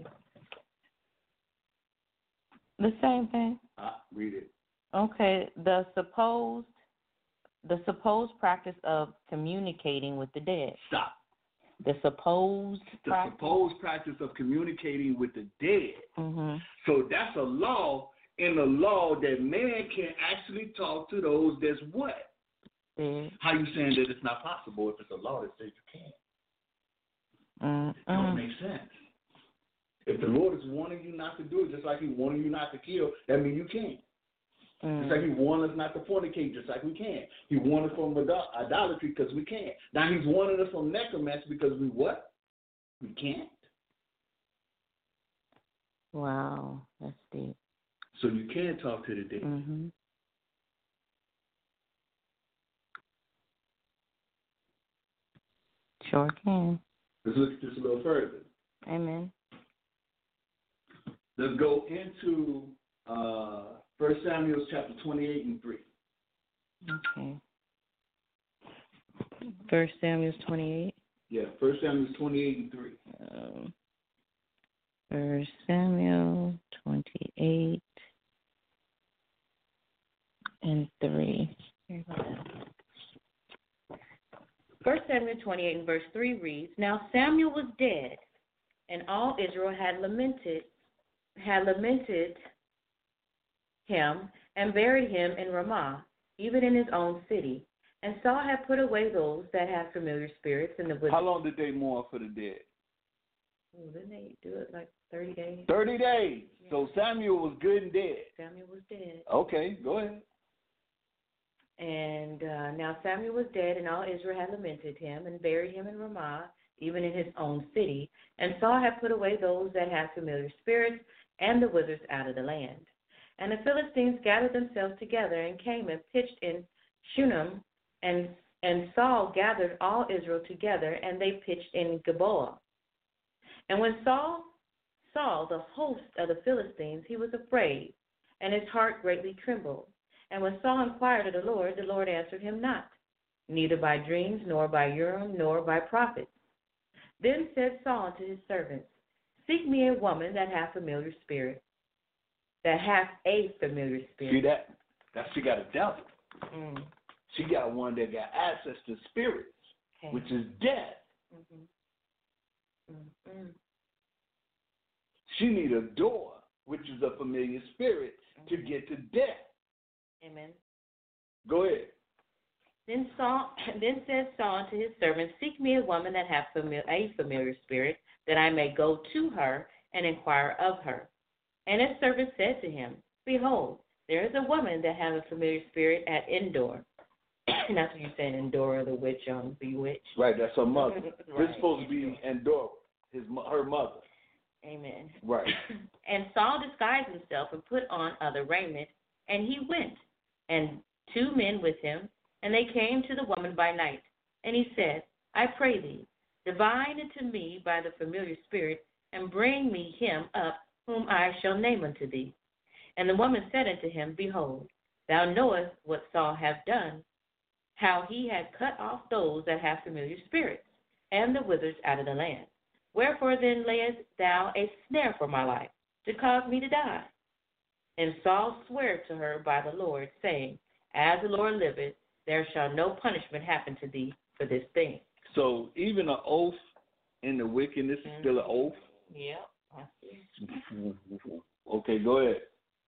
The same thing. Read it. Okay, the supposed practice of communicating with the dead. Stop. The supposed practice of communicating with the dead. Mm-hmm. So that's a law in the law that man can actually talk to those that's what? Dead. How you saying that it's not possible if it's a law that says you can't? It don't make sense. If the Lord is wanting you not to do it, just like He wanted you not to kill, that means you can't. Just like He wanted us not to fornicate, just like we can't. He wanted us from idolatry because we can't. Now He's wanting us from necromancy because we what? We can't. Wow, that's deep. So you can talk to the dead. Mm-hmm. Sure can. Let's look at this a little further. Amen. Let's go into 1 Samuel chapter 28 and 3. Okay. 1 Samuel 28. Yeah, 1 Samuel 28 and 3. 1 Samuel 28 and 3. 1 Samuel 28 and verse 3 reads, Now Samuel was dead, and all Israel had lamented him and buried him in Ramah, even in his own city. And Saul had put away those that had familiar spirits in the woods. How long did they mourn for the dead? Oh, didn't they do it like 30 days? 30 days. Yeah. So Samuel was good and dead. Samuel was dead. Okay, go ahead. And now Samuel was dead, and all Israel had lamented him and buried him in Ramah, even in his own city. And Saul had put away those that had familiar spirits and the wizards out of the land. And the Philistines gathered themselves together and came and pitched in Shunem, and Saul gathered all Israel together, and they pitched in Gilboa. And when Saul saw the host of the Philistines, he was afraid, and his heart greatly trembled. And when Saul inquired of the Lord answered him not, neither by dreams, nor by Urim, nor by prophets. Then said Saul unto his servants, Seek me a woman that hath familiar spirit, that hath a familiar spirit. See that? She got a devil. Mm. She got one that got access to spirits, Okay. which is death. Mm-hmm. Mm-hmm. She need a door, which is a familiar spirit, to get to death. Amen. Go ahead. Then said Saul unto his servants, Seek me a woman that hath a familiar spirit, that I may go to her and inquire of her. And his servant said to him, Behold, there is a woman that hath a familiar spirit at Endor. And that's what you said, Endor, the witch, bewitched. Right, that's her mother. Right. This is supposed to be Endor, her mother. Amen. Right. And Saul disguised himself and put on other raiment, and he went, and 2 men with him, and they came to the woman by night. And he said, I pray thee, divine unto me by the familiar spirit, and bring me him up, whom I shall name unto thee. And the woman said unto him, Behold, thou knowest what Saul hath done, how he had cut off those that have familiar spirits, and the wizards out of the land. Wherefore then layest thou a snare for my life, to cause me to die? And Saul sware to her by the Lord, saying, As the Lord liveth, there shall no punishment happen to thee for this thing. So even an oath in the wickedness is still an oath? Yep, I see. Okay, go ahead.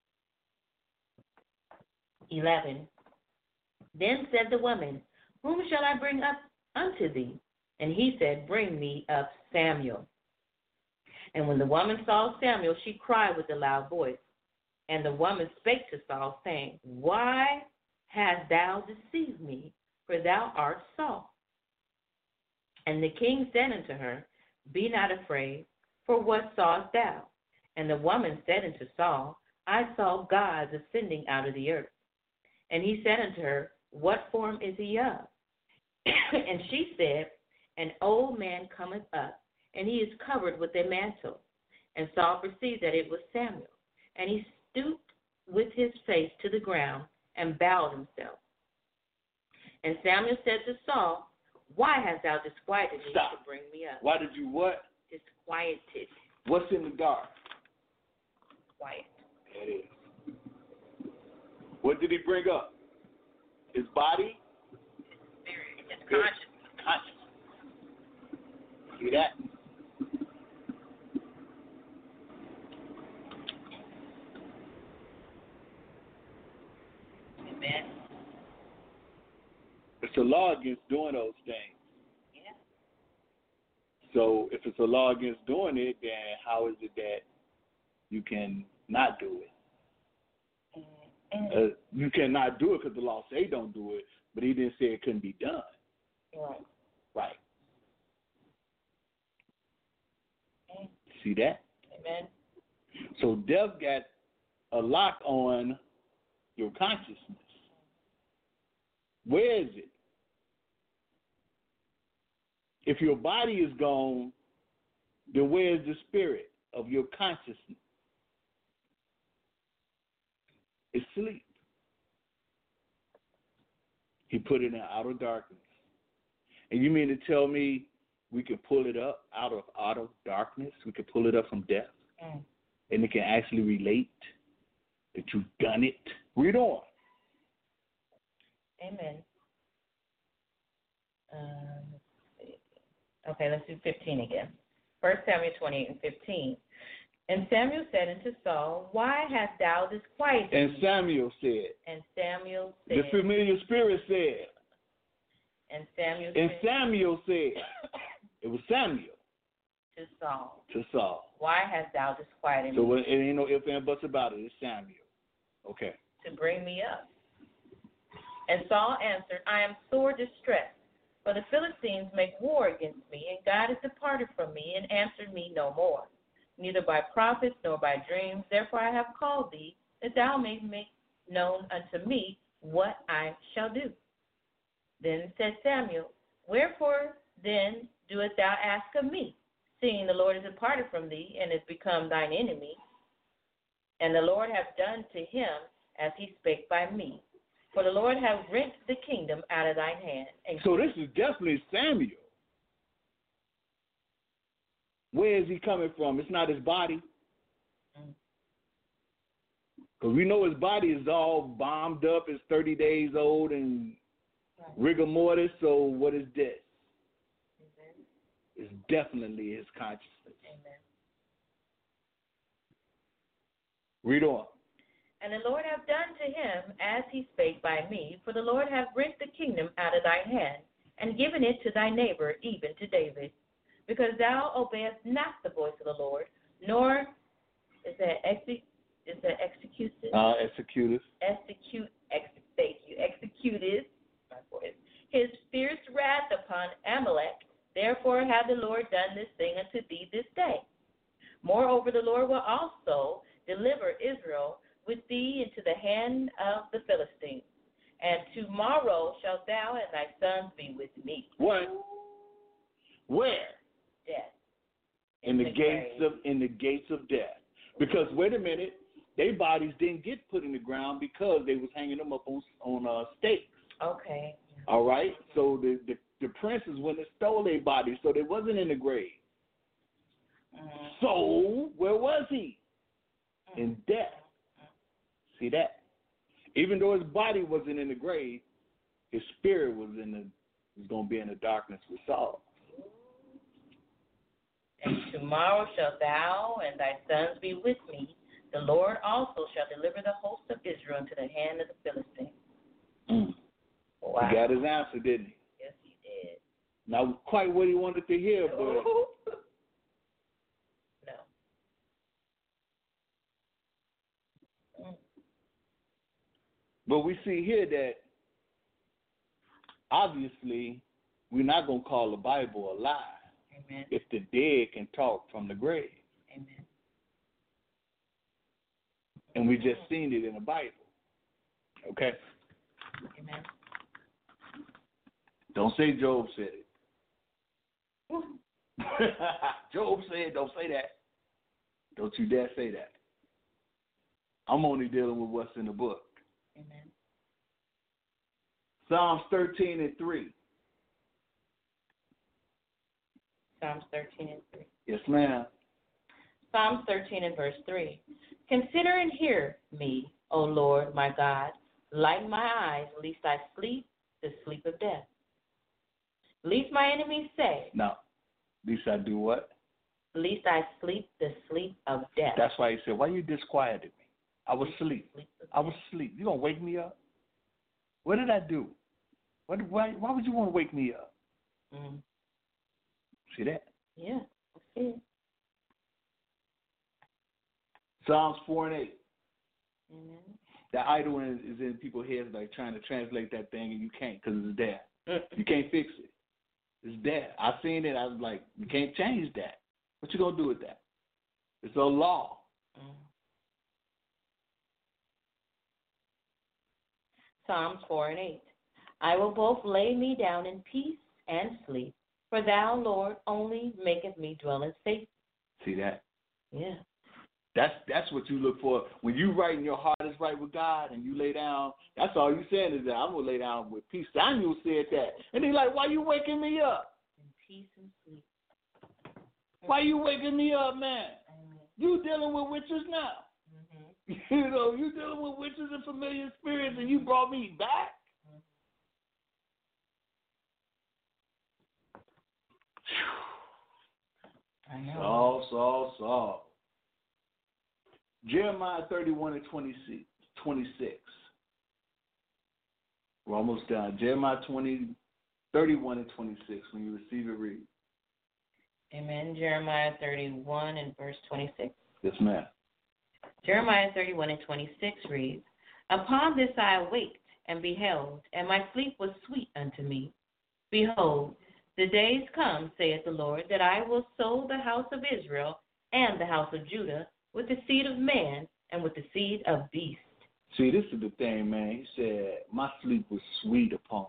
11. Then said the woman, Whom shall I bring up unto thee? And he said, Bring me up Samuel. And when the woman saw Samuel, she cried with a loud voice. And the woman spake to Saul, saying, Why hast thou deceived me? For thou art Saul. And the king said unto her, Be not afraid, for what sawest thou? And the woman said unto Saul, I saw gods ascending out of the earth. And he said unto her, What form is he of? And she said, An old man cometh up, and he is covered with a mantle. And Saul perceived that it was Samuel. And he stooped with his face to the ground and bowed himself. And Samuel said to Saul, Why hast thou disquieted me to bring me up? Why did you what? Disquieted. What's in the dark? Quiet. It is. What did he bring up? His body? Spirit. His conscience. See that? Amen. It's a law against doing those things. Yeah. So if it's a law against doing it, then how is it that you can not do it? You cannot do it because the law say don't do it, but he didn't say it couldn't be done. Right. Right. Amen. See that? Amen. So death got a lock on your consciousness. Where is it? If your body is gone, then where is the spirit of your consciousness? It's sleep. He put it in outer darkness. And you mean to tell me we can pull it up out of darkness? We can pull it up from death? And it can actually relate that you've done it? Read on. Amen. Okay, let's do 15 again. 1 Samuel 28:15. And Samuel said unto Saul, Why hast thou disquieted me? And Samuel said. And Samuel said. The familiar spirit said. And Samuel and said. Samuel said. It was Samuel. To Saul. To Saul. Why hast thou disquieted so me? So it ain't no ifs and buts about it. It's Samuel. Okay. To bring me up. And Saul answered, I am sore distressed, for the Philistines make war against me, and God has departed from me and answered me no more, neither by prophets nor by dreams. Therefore I have called thee, that thou mayest make known unto me what I shall do. Then said Samuel, Wherefore then doest thou ask of me, seeing the Lord is departed from thee, and is become thine enemy? And the Lord hath done to him as he spake by me. For the Lord hath rent the kingdom out of thine hand. And so this is definitely Samuel. Where is he coming from? It's not his body. Because we know his body is all bombed up. It's 30 days old and rigor mortis. So what is this? It's definitely his consciousness. Amen. Read on. And the Lord hath done to him as he spake by me, for the Lord hath rent the kingdom out of thine hand, and given it to thy neighbor, even to David, because thou obeyest not the voice of the Lord, nor executed his fierce wrath upon Amalek. Therefore hath the Lord done this thing unto thee this day. Moreover, the Lord will also deliver Israel with thee into the hand of the Philistines. And tomorrow shalt thou and thy sons be with me. What? Where? Death. In the gates of death. Because wait a minute, their bodies didn't get put in the ground because they was hanging them up on stakes. Okay. All right. So the princes went and stole their bodies, so they wasn't in the grave. So where was he? In death. See that? Even though his body wasn't in the grave, his spirit was going to be in the darkness with Saul. And tomorrow shalt thou and thy sons be with me. The Lord also shall deliver the host of Israel into the hand of the Philistines. Mm. Wow. He got his answer, didn't he? Yes, he did. Not quite what he wanted to hear, but... No. Mm. But we see here that, obviously, we're not going to call the Bible a lie. Amen. If the dead can talk from the grave. Amen. And we just seen it in the Bible. Okay? Amen. Don't say Job said it. Job said, don't say that. Don't you dare say that. I'm only dealing with what's in the book. Amen. Psalms 13:3. Psalms 13:3. Yes, ma'am. Psalms 13 and verse 3. Consider and hear me, O Lord my God. Lighten my eyes, lest I sleep the sleep of death. Lest my enemies say. No. Lest I do what? Lest I sleep the sleep of death. That's why he said, why you disquieted me? I was asleep. I was asleep. You going to wake me up? What did I do? Why would you want to wake me up? Mm. See that? Yeah, I see it. Psalms 4:8. Amen. The idol is in people's heads, like trying to translate that thing, and you can't because it's there. You can't fix it. It's there. I seen it. I was like, you can't change that. What you gonna do with that? It's a law. Psalms 4 and 8. I will both lay me down in peace and sleep, for thou, Lord, only maketh me dwell in safety. See that? Yeah. That's what you look for. When you right and your heart is right with God and you lay down, that's all you saying is that I'm going to lay down with peace. Samuel said that. And he's like, why you waking me up? In peace and sleep. Why you waking me up, man? You dealing with witches now. Mm-hmm. You know, you dealing with witches and familiar spirits and you brought me back? I know. Saul. Jeremiah 31 and 26. We're almost done. Jeremiah 31 and 26. When you receive it, read. Amen. Jeremiah 31 and verse 26. Yes, ma'am. Jeremiah 31 and 26 reads, Upon this I awaked and beheld, and my sleep was sweet unto me. Behold, the days come, saith the Lord, that I will sow the house of Israel and the house of Judah with the seed of man and with the seed of beast. See, this is the thing, man. He said, my sleep was sweet upon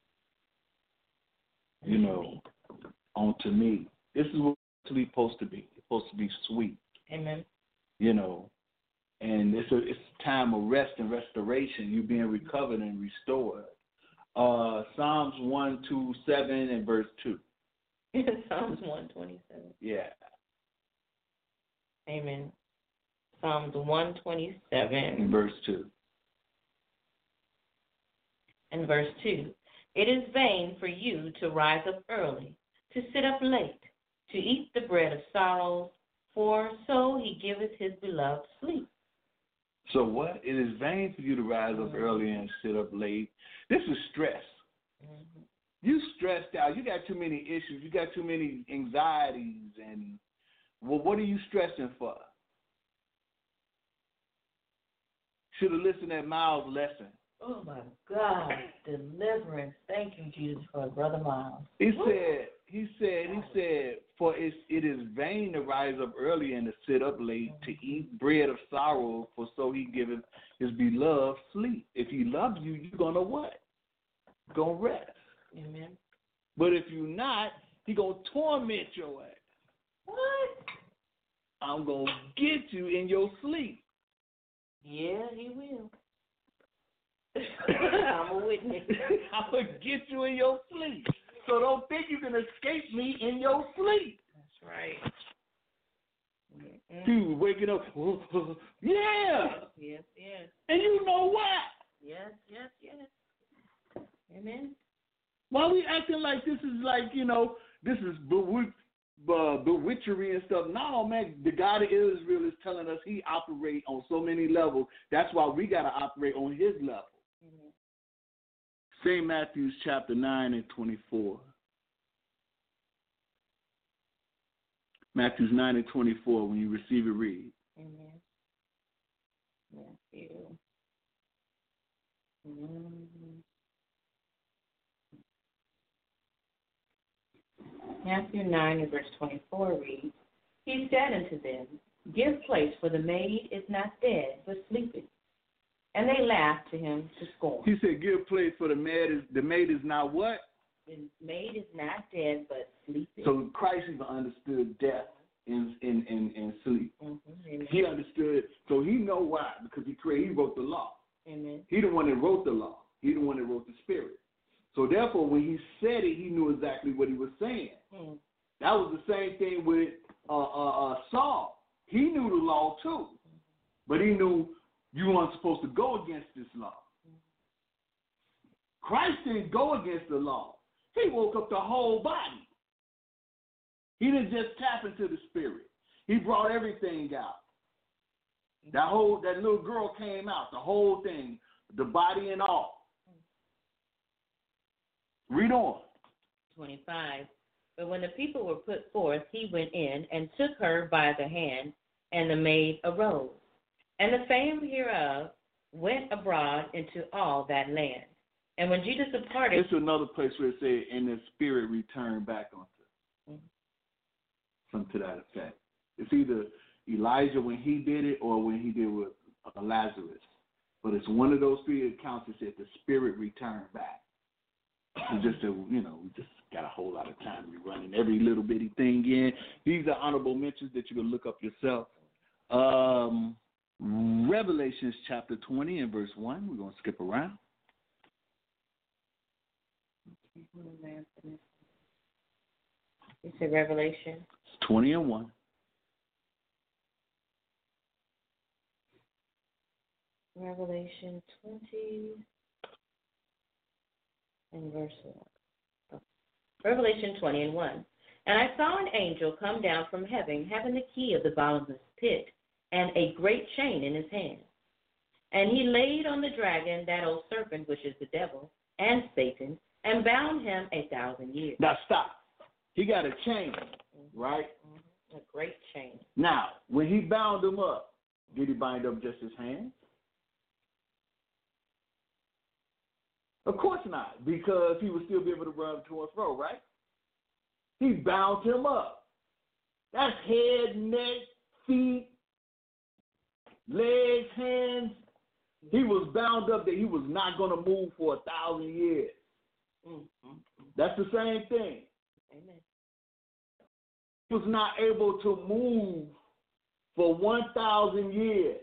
me. You know, unto me. This is what sleep supposed to be. It's supposed to be sweet. Amen. You know, and it's a time of rest and restoration. You're being recovered and restored. Psalms 127 and verse 2. Psalms 127. Yeah. Amen. Psalms 127. And verse 2. And verse 2. It is vain for you to rise up early, to sit up late, to eat the bread of sorrows, for so he giveth his beloved sleep. So what? It is vain for you to rise up early and sit up late. This is stress. Mm-hmm. You stressed out. You got too many issues. You got too many anxieties. And well, what are you stressing for? Should have listened to Miles' lesson. Oh, my God. Deliverance. Thank you, Jesus, for Brother Miles. He said, for it is vain to rise up early and to sit up late, to eat bread of sorrow, for so he giveth his beloved sleep. If he loves you, you're going to what? Going to rest. Amen. But if you're not, he going to torment your ass. What? I'm going to get you in your sleep. Yeah, he will. I'm a witness. I'm going to get you in your sleep. So don't think you can escape me in your sleep. That's right. Dude, waking up. Yeah. Yes. And you know what? Yes. Amen. Why are we acting like this is like, this is bewitchery and stuff? No, man, the God of Israel is telling us he operates on so many levels. That's why we got to operate on his level. Amen. St. Matthew chapter 9 and 24. Matthew 9 and 24, when you receive it, read. Amen. Matthew. Matthew 9 and verse 24 reads, He said unto them, Give place, for the maid is not dead, but sleeping. And they laughed to him to scorn. He said, give place, for the maid is not what? The maid is not dead, but sleeping. So Christ even understood death in sleep. Mm-hmm. He understood, so he know why, because he wrote the law. Amen. He the one that wrote the law. He the one that wrote the Spirit. So therefore, when he said it, he knew exactly what he was saying. Mm. That was the same thing with Saul. He knew the law too, but he knew you weren't supposed to go against this law. Christ didn't go against the law. He woke up the whole body. He didn't just tap into the Spirit. He brought everything out. That little girl came out, the whole thing, the body and all. Read on. 25. But when the people were put forth, he went in and took her by the hand, and the maid arose. And the fame hereof went abroad into all that land. And when Jesus departed... It's another place where it said, and the Spirit returned back onto something to that effect. It's either Elijah when he did it or when he did with Lazarus. But it's one of those three accounts that said the Spirit returned back. It's just we just got a whole lot of time to be running every little bitty thing in. These are honorable mentions that you can look up yourself. Revelations chapter 20 and verse 1. We're going to skip around. You said Revelation? It's 20 and 1. Revelation 20 and verse 1. Revelation 20 and 1. And I saw an angel come down from heaven, having the key of the bottomless pit, and a great chain in his hand. And he laid on the dragon that old serpent, which is the devil, and Satan, and bound him 1,000 years. Now stop. He got a chain, right? Mm-hmm. A great chain. Now, when he bound him up, did he bind up just his hands? Of course not, because he would still be able to run to and fro, right? He bound him up. That's head, neck, feet, legs, hands. He was bound up that he was not going to move for 1,000 years. Mm-hmm. That's the same thing. Amen. He was not able to move for 1,000 years.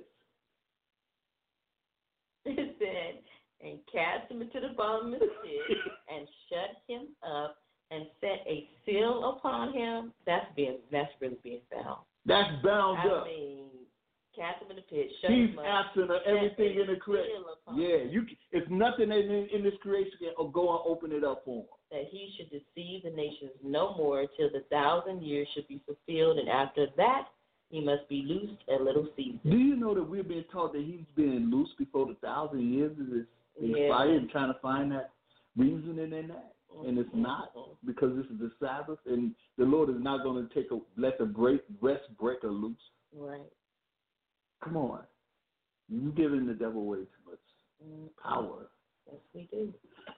It said, and cast him into the bottom of the pit, and shut him up, and set a seal upon him. That's really being bound. That's bound up. I mean, cast him in the pit, shut He's him up. absent of everything in the creation. Yeah, if nothing in this creation can go and open it up for him. That he should deceive the nations no more till the 1,000 years should be fulfilled, and after that he must be loosed a little season. Do you know that we're being taught that he's been loosed before the 1,000 years is expired, and trying to find that reasoning in that? And it's not, because this is the Sabbath, and the Lord is not going to let the rest breaker loose. Right. Come on. You're giving the devil way too much power. Yes, we do.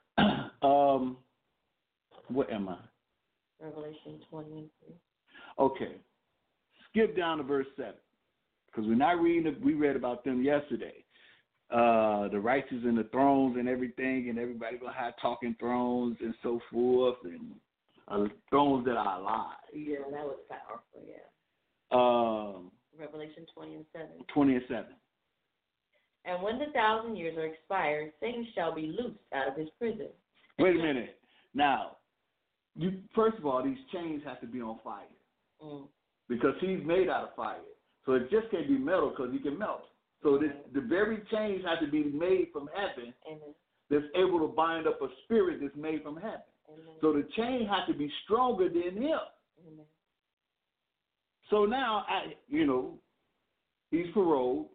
What am I? Revelation 20 and 3. Okay. Skip down to verse 7, because we're not reading it. We read about them yesterday. The righteous and the thrones and everything, and everybody going to have talking thrones and so forth, and thrones that are alive. Yeah, that was powerful, yeah. Revelation 20 and 7. 20 and 7. And when the 1,000 years are expired, Satan shall be loosed out of his prison. Wait a minute. Now, first of all, these chains have to be on fire, because he's made out of fire. So it just can't be metal, because he can melt. So the very chains have to be made from heaven. Amen. that's able to bind up a spirit that's made from heaven. Amen. So the chain has to be stronger than him. Amen. So now, he's paroled,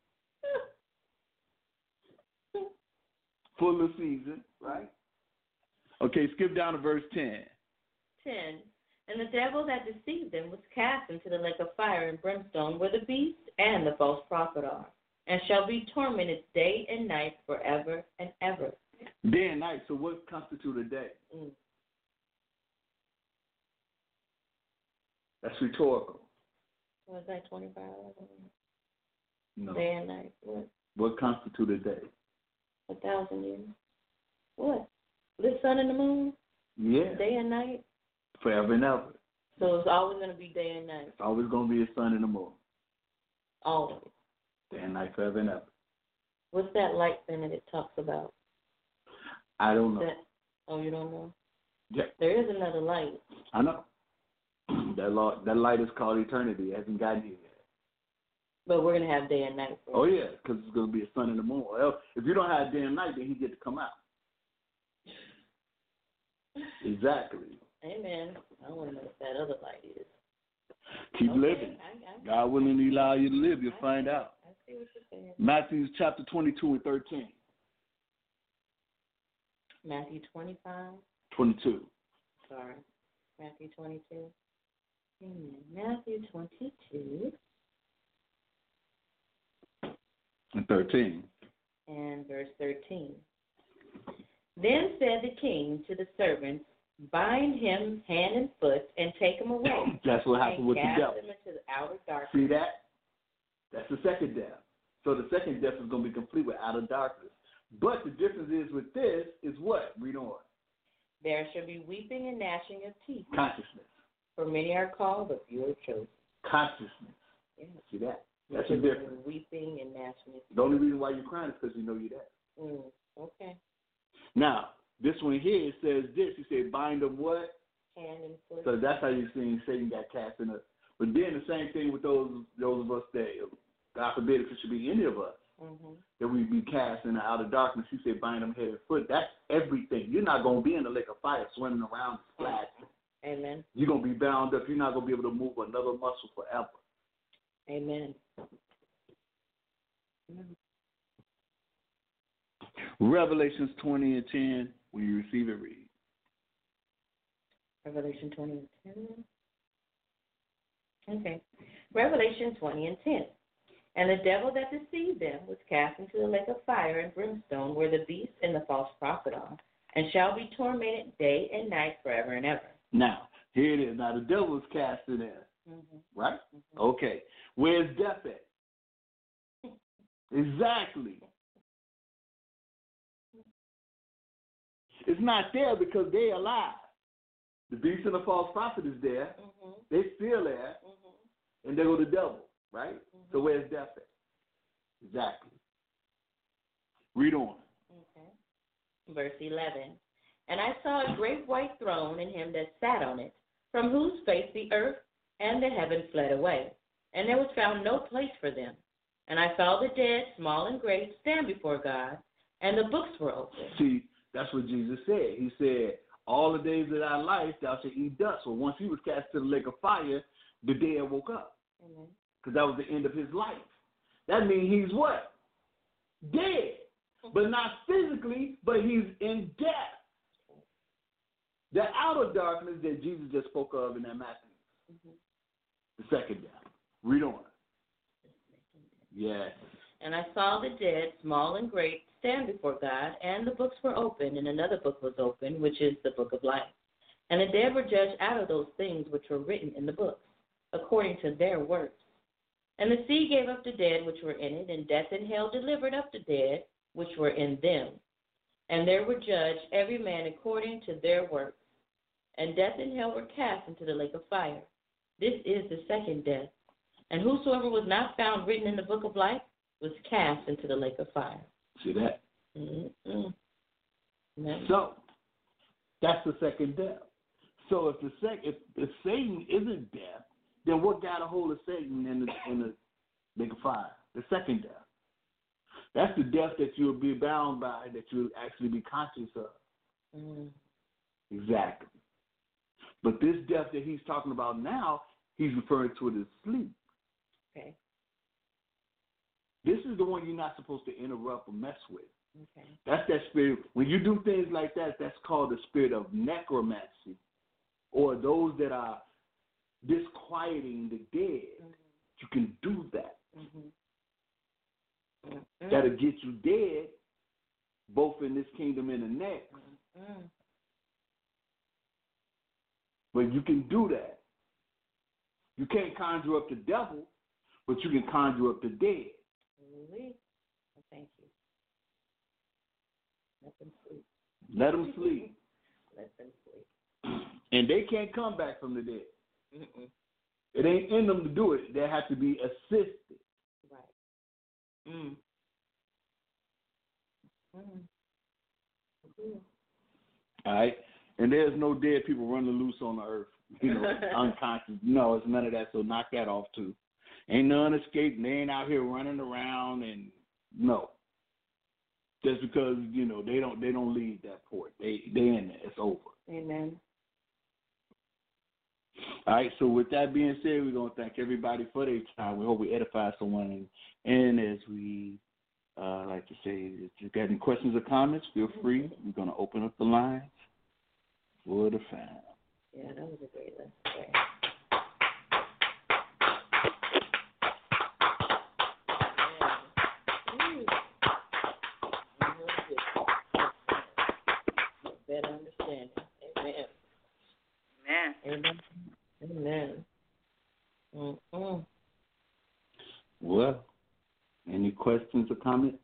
full of season, right? Okay, skip down to verse 10. 10. And the devil that deceived them was cast into the lake of fire and brimstone, where the beast and the false prophet are, and shall be tormented day and night forever and ever. Day and night. So what constitutes a day? That's rhetorical. Was that 25 hours? No. Day and night. What? What constitutes a day? 1,000 years. What? The sun and the moon? Yeah. Day and night? Forever and ever. So it's always going to be day and night? It's always going to be a sun and the moon. Always. Day and night, forever and ever. What's that light thing that it talks about? I don't know. You don't know? Yeah. There is another light. I know. That light is called eternity. It hasn't gotten here yet. But we're going to have day and night. Oh, yeah, because it's going to be a sun and the moon. Well, if you don't have day and night, then he get to come out. Exactly. Amen. I want to know what that other light is. Keep living. God willing to allow you to live, you'll find out. I see what you're saying. Matthew chapter 22 and 13. Matthew 25. 22. Sorry. Matthew 22. Amen. Matthew 22. And 13. And verse 13. Then said the king to the servants, bind him hand and foot and take him away. That's what happened with the devil. And cast him into the outer darkness. See that? That's the second death. So the second death is going to be complete with outer darkness. But the difference is with this is what? Read on. There shall be weeping and gnashing of teeth. Consciousness. For many are called, but few are chosen. Consciousness. Yeah. See that? That's the difference. Weeping and gnashing of teeth. The only reason why you're crying is because you know you're dead. Okay. Now, this one here says this. He said, bind them what? Hand and foot. So that's how you're seeing Satan got cast in. But then the same thing with those of us that, God forbid if it should be any of us, that we be cast in the outer darkness. He said, bind them head and foot. That's everything. You're not going to be in the lake of fire swimming around and splashing. Amen. You're going to be bound up. You're not going to be able to move another muscle forever. Amen. Revelations 20 and 10, when you receive it, read. Revelation 20 and 10. Okay. Revelation 20 and 10. And the devil that deceived them was cast into the lake of fire and brimstone, where the beast and the false prophet are, and shall be tormented day and night forever and ever. Now, here it is. Now, the devil is cast in there, right? Okay. Where's death at? Exactly. It's not there because they're alive. The beast and the false prophet is there. They're still there. And there go the devil, right? So where's death at? Exactly. Read on. Okay. Verse 11. And I saw a great white throne and him that sat on it, from whose face the earth and the heaven fled away. And there was found no place for them. And I saw the dead, small and great, stand before God, and the books were open. See, that's what Jesus said. He said, all the days of thy life thou shalt eat dust. So once he was cast to the lake of fire, the dead woke up. Because that was the end of his life. That means he's what? Dead. But not physically, but he's in death. The outer darkness that Jesus just spoke of in that Matthew. The second death. Read on. Yes. And I saw the dead, small and great, stand before God, and the books were opened, and another book was opened, which is the book of life. And the dead were judged out of those things which were written in the books, according to their works. And the sea gave up the dead which were in it, and death and hell delivered up the dead which were in them. And there were judged every man according to their works. And death and hell were cast into the lake of fire. This is the second death. And whosoever was not found written in the book of life was cast into the lake of fire. See that? So, that's the second death. So if Satan isn't death, then what got a hold of Satan in the lake of fire? The second death. That's the death that you'll be bound by, that you'll actually be conscious of. Exactly. But this death that he's talking about now, he's referring to it as sleep. Okay. This is the one you're not supposed to interrupt or mess with. Okay. That's that spirit. When you do things like that, that's called the spirit of necromancy, or those that are disquieting the dead. You can do that. That'll get you dead, both in this kingdom and the next. But you can do that. You can't conjure up the devil, but you can conjure up the dead. Really? Thank you. Let them sleep. Let them sleep. Let them sleep. And they can't come back from the dead. It ain't in them to do it. They have to be assisted. Right. All right? And there's no dead people running loose on the earth, unconscious. No, it's none of that, so knock that off too. Ain't none escaping. They ain't out here running around, and no. Just because, they don't leave that port. They in there. It's over. Amen. All right, so with that being said, we're going to thank everybody for their time. We hope we edify someone. And as we like to say, if you got any questions or comments, feel free. We're going to open up the lines for the fam. Yeah, that was a great lesson. Better understanding. Amen. Amen. Amen. Well, any questions or comments?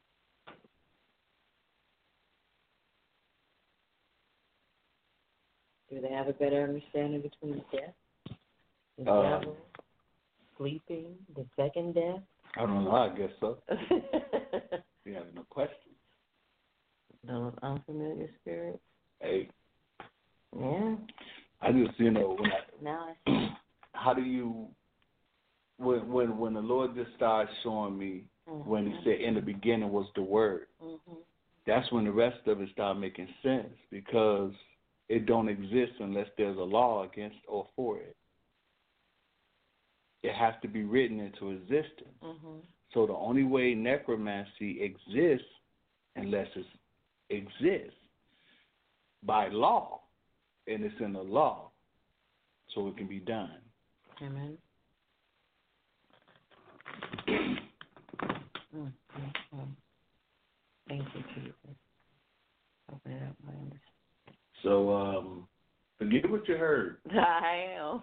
Do they have a better understanding between death, the devil, sleeping, the second death? I don't know. I guess so. You have no questions? Those unfamiliar spirits? Hey. Yeah. I just, how do you, when the Lord just started showing me, when he said in the beginning was the word, that's when the rest of it started making sense, because it don't exist unless there's a law against or for it. It has to be written into existence. So the only way necromancy exists, unless it exists by law, and it's in the law, so it can be done. Amen. Thank you, Jesus. Open it up, my understanding. So, forget what you heard. I am.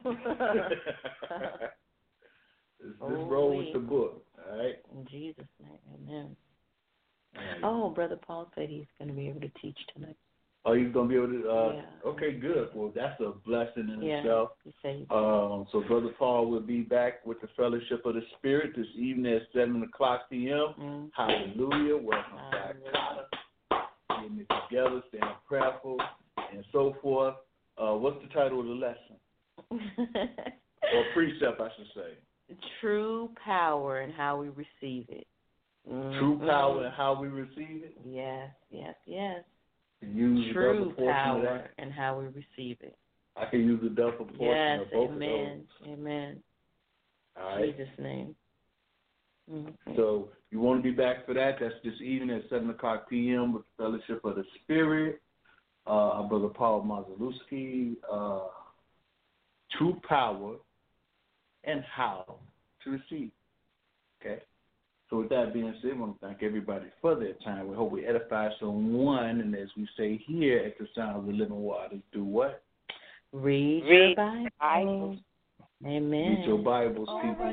Just roll with the book, all right? In Jesus' name, amen. Oh, Brother Paul said he's going to be able to teach tonight. Oh, he's going to be able to? Yeah. Okay, good. Well, that's a blessing in itself. He said so Brother Paul will be back with the Fellowship of the Spirit this evening at 7 o'clock p.m. Hallelujah. Welcome back, Carter. Getting it together, staying prayerful, and so forth. What's the title of the lesson? Or precept, I should say. True power and how we receive it. True power and how we receive it? Yes. Use true the power of that. and how we receive it. I can use the double portion of both of those. Amen. All right. In Jesus' name. So you want to be back for that? That's this evening at 7 o'clock p.m. with the Fellowship of the Spirit. Our Brother Paul Mazaluski. True power and how to receive. Okay? So with that being said, I want to thank everybody for their time. We hope we edify someone, and as we say here at the Sound of the Living Waters, do what? Read your Bible. Amen. Read your Bibles, people.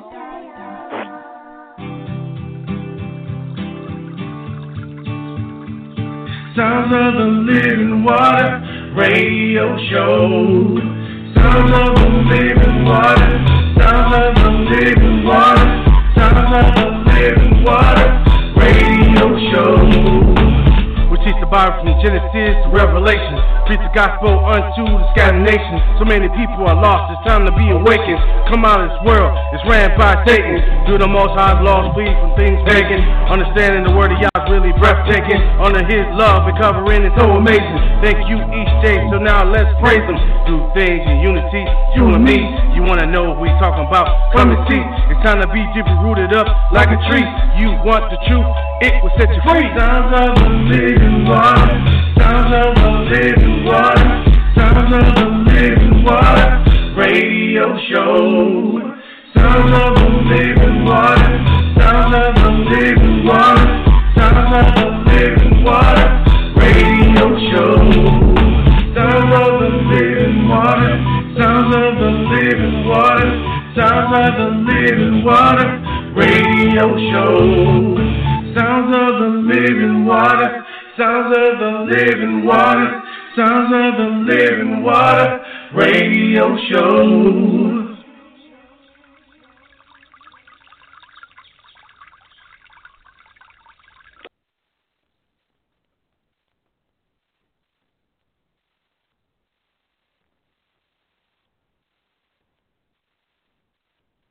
Sounds of the Living Water Radio Show. Sounds of the Living Water. Sounds of the Living Water. Sounds of the Living Water Radio Show. We teach the Bible. Bible from Genesis to Revelation. Preach the gospel unto the scattered nations. So many people are lost, it's time to be awakened. Come out of this world, it's ran by Satan. Do the Most High's laws, flee from things pagan. Understanding the word of Yah's really breathtaking. Under his love and covering is so amazing. Thank you each day, so now let's praise him. Do things in unity, you and me. You wanna know what we talking about? Come and see. It's time to be deeply rooted up like a tree. You want the truth, it will set you free. Sounds of the living water. Sounds of the living water. Sounds of the living water. Radio show. Sounds of the living water. Sounds of the living water. Sounds of the living water. Radio show. Sounds of the living water. Sounds of the living water. Sounds of the living water. Radio show. Sounds of the living water. Sounds of the living water. Sounds of the living water. Radio show.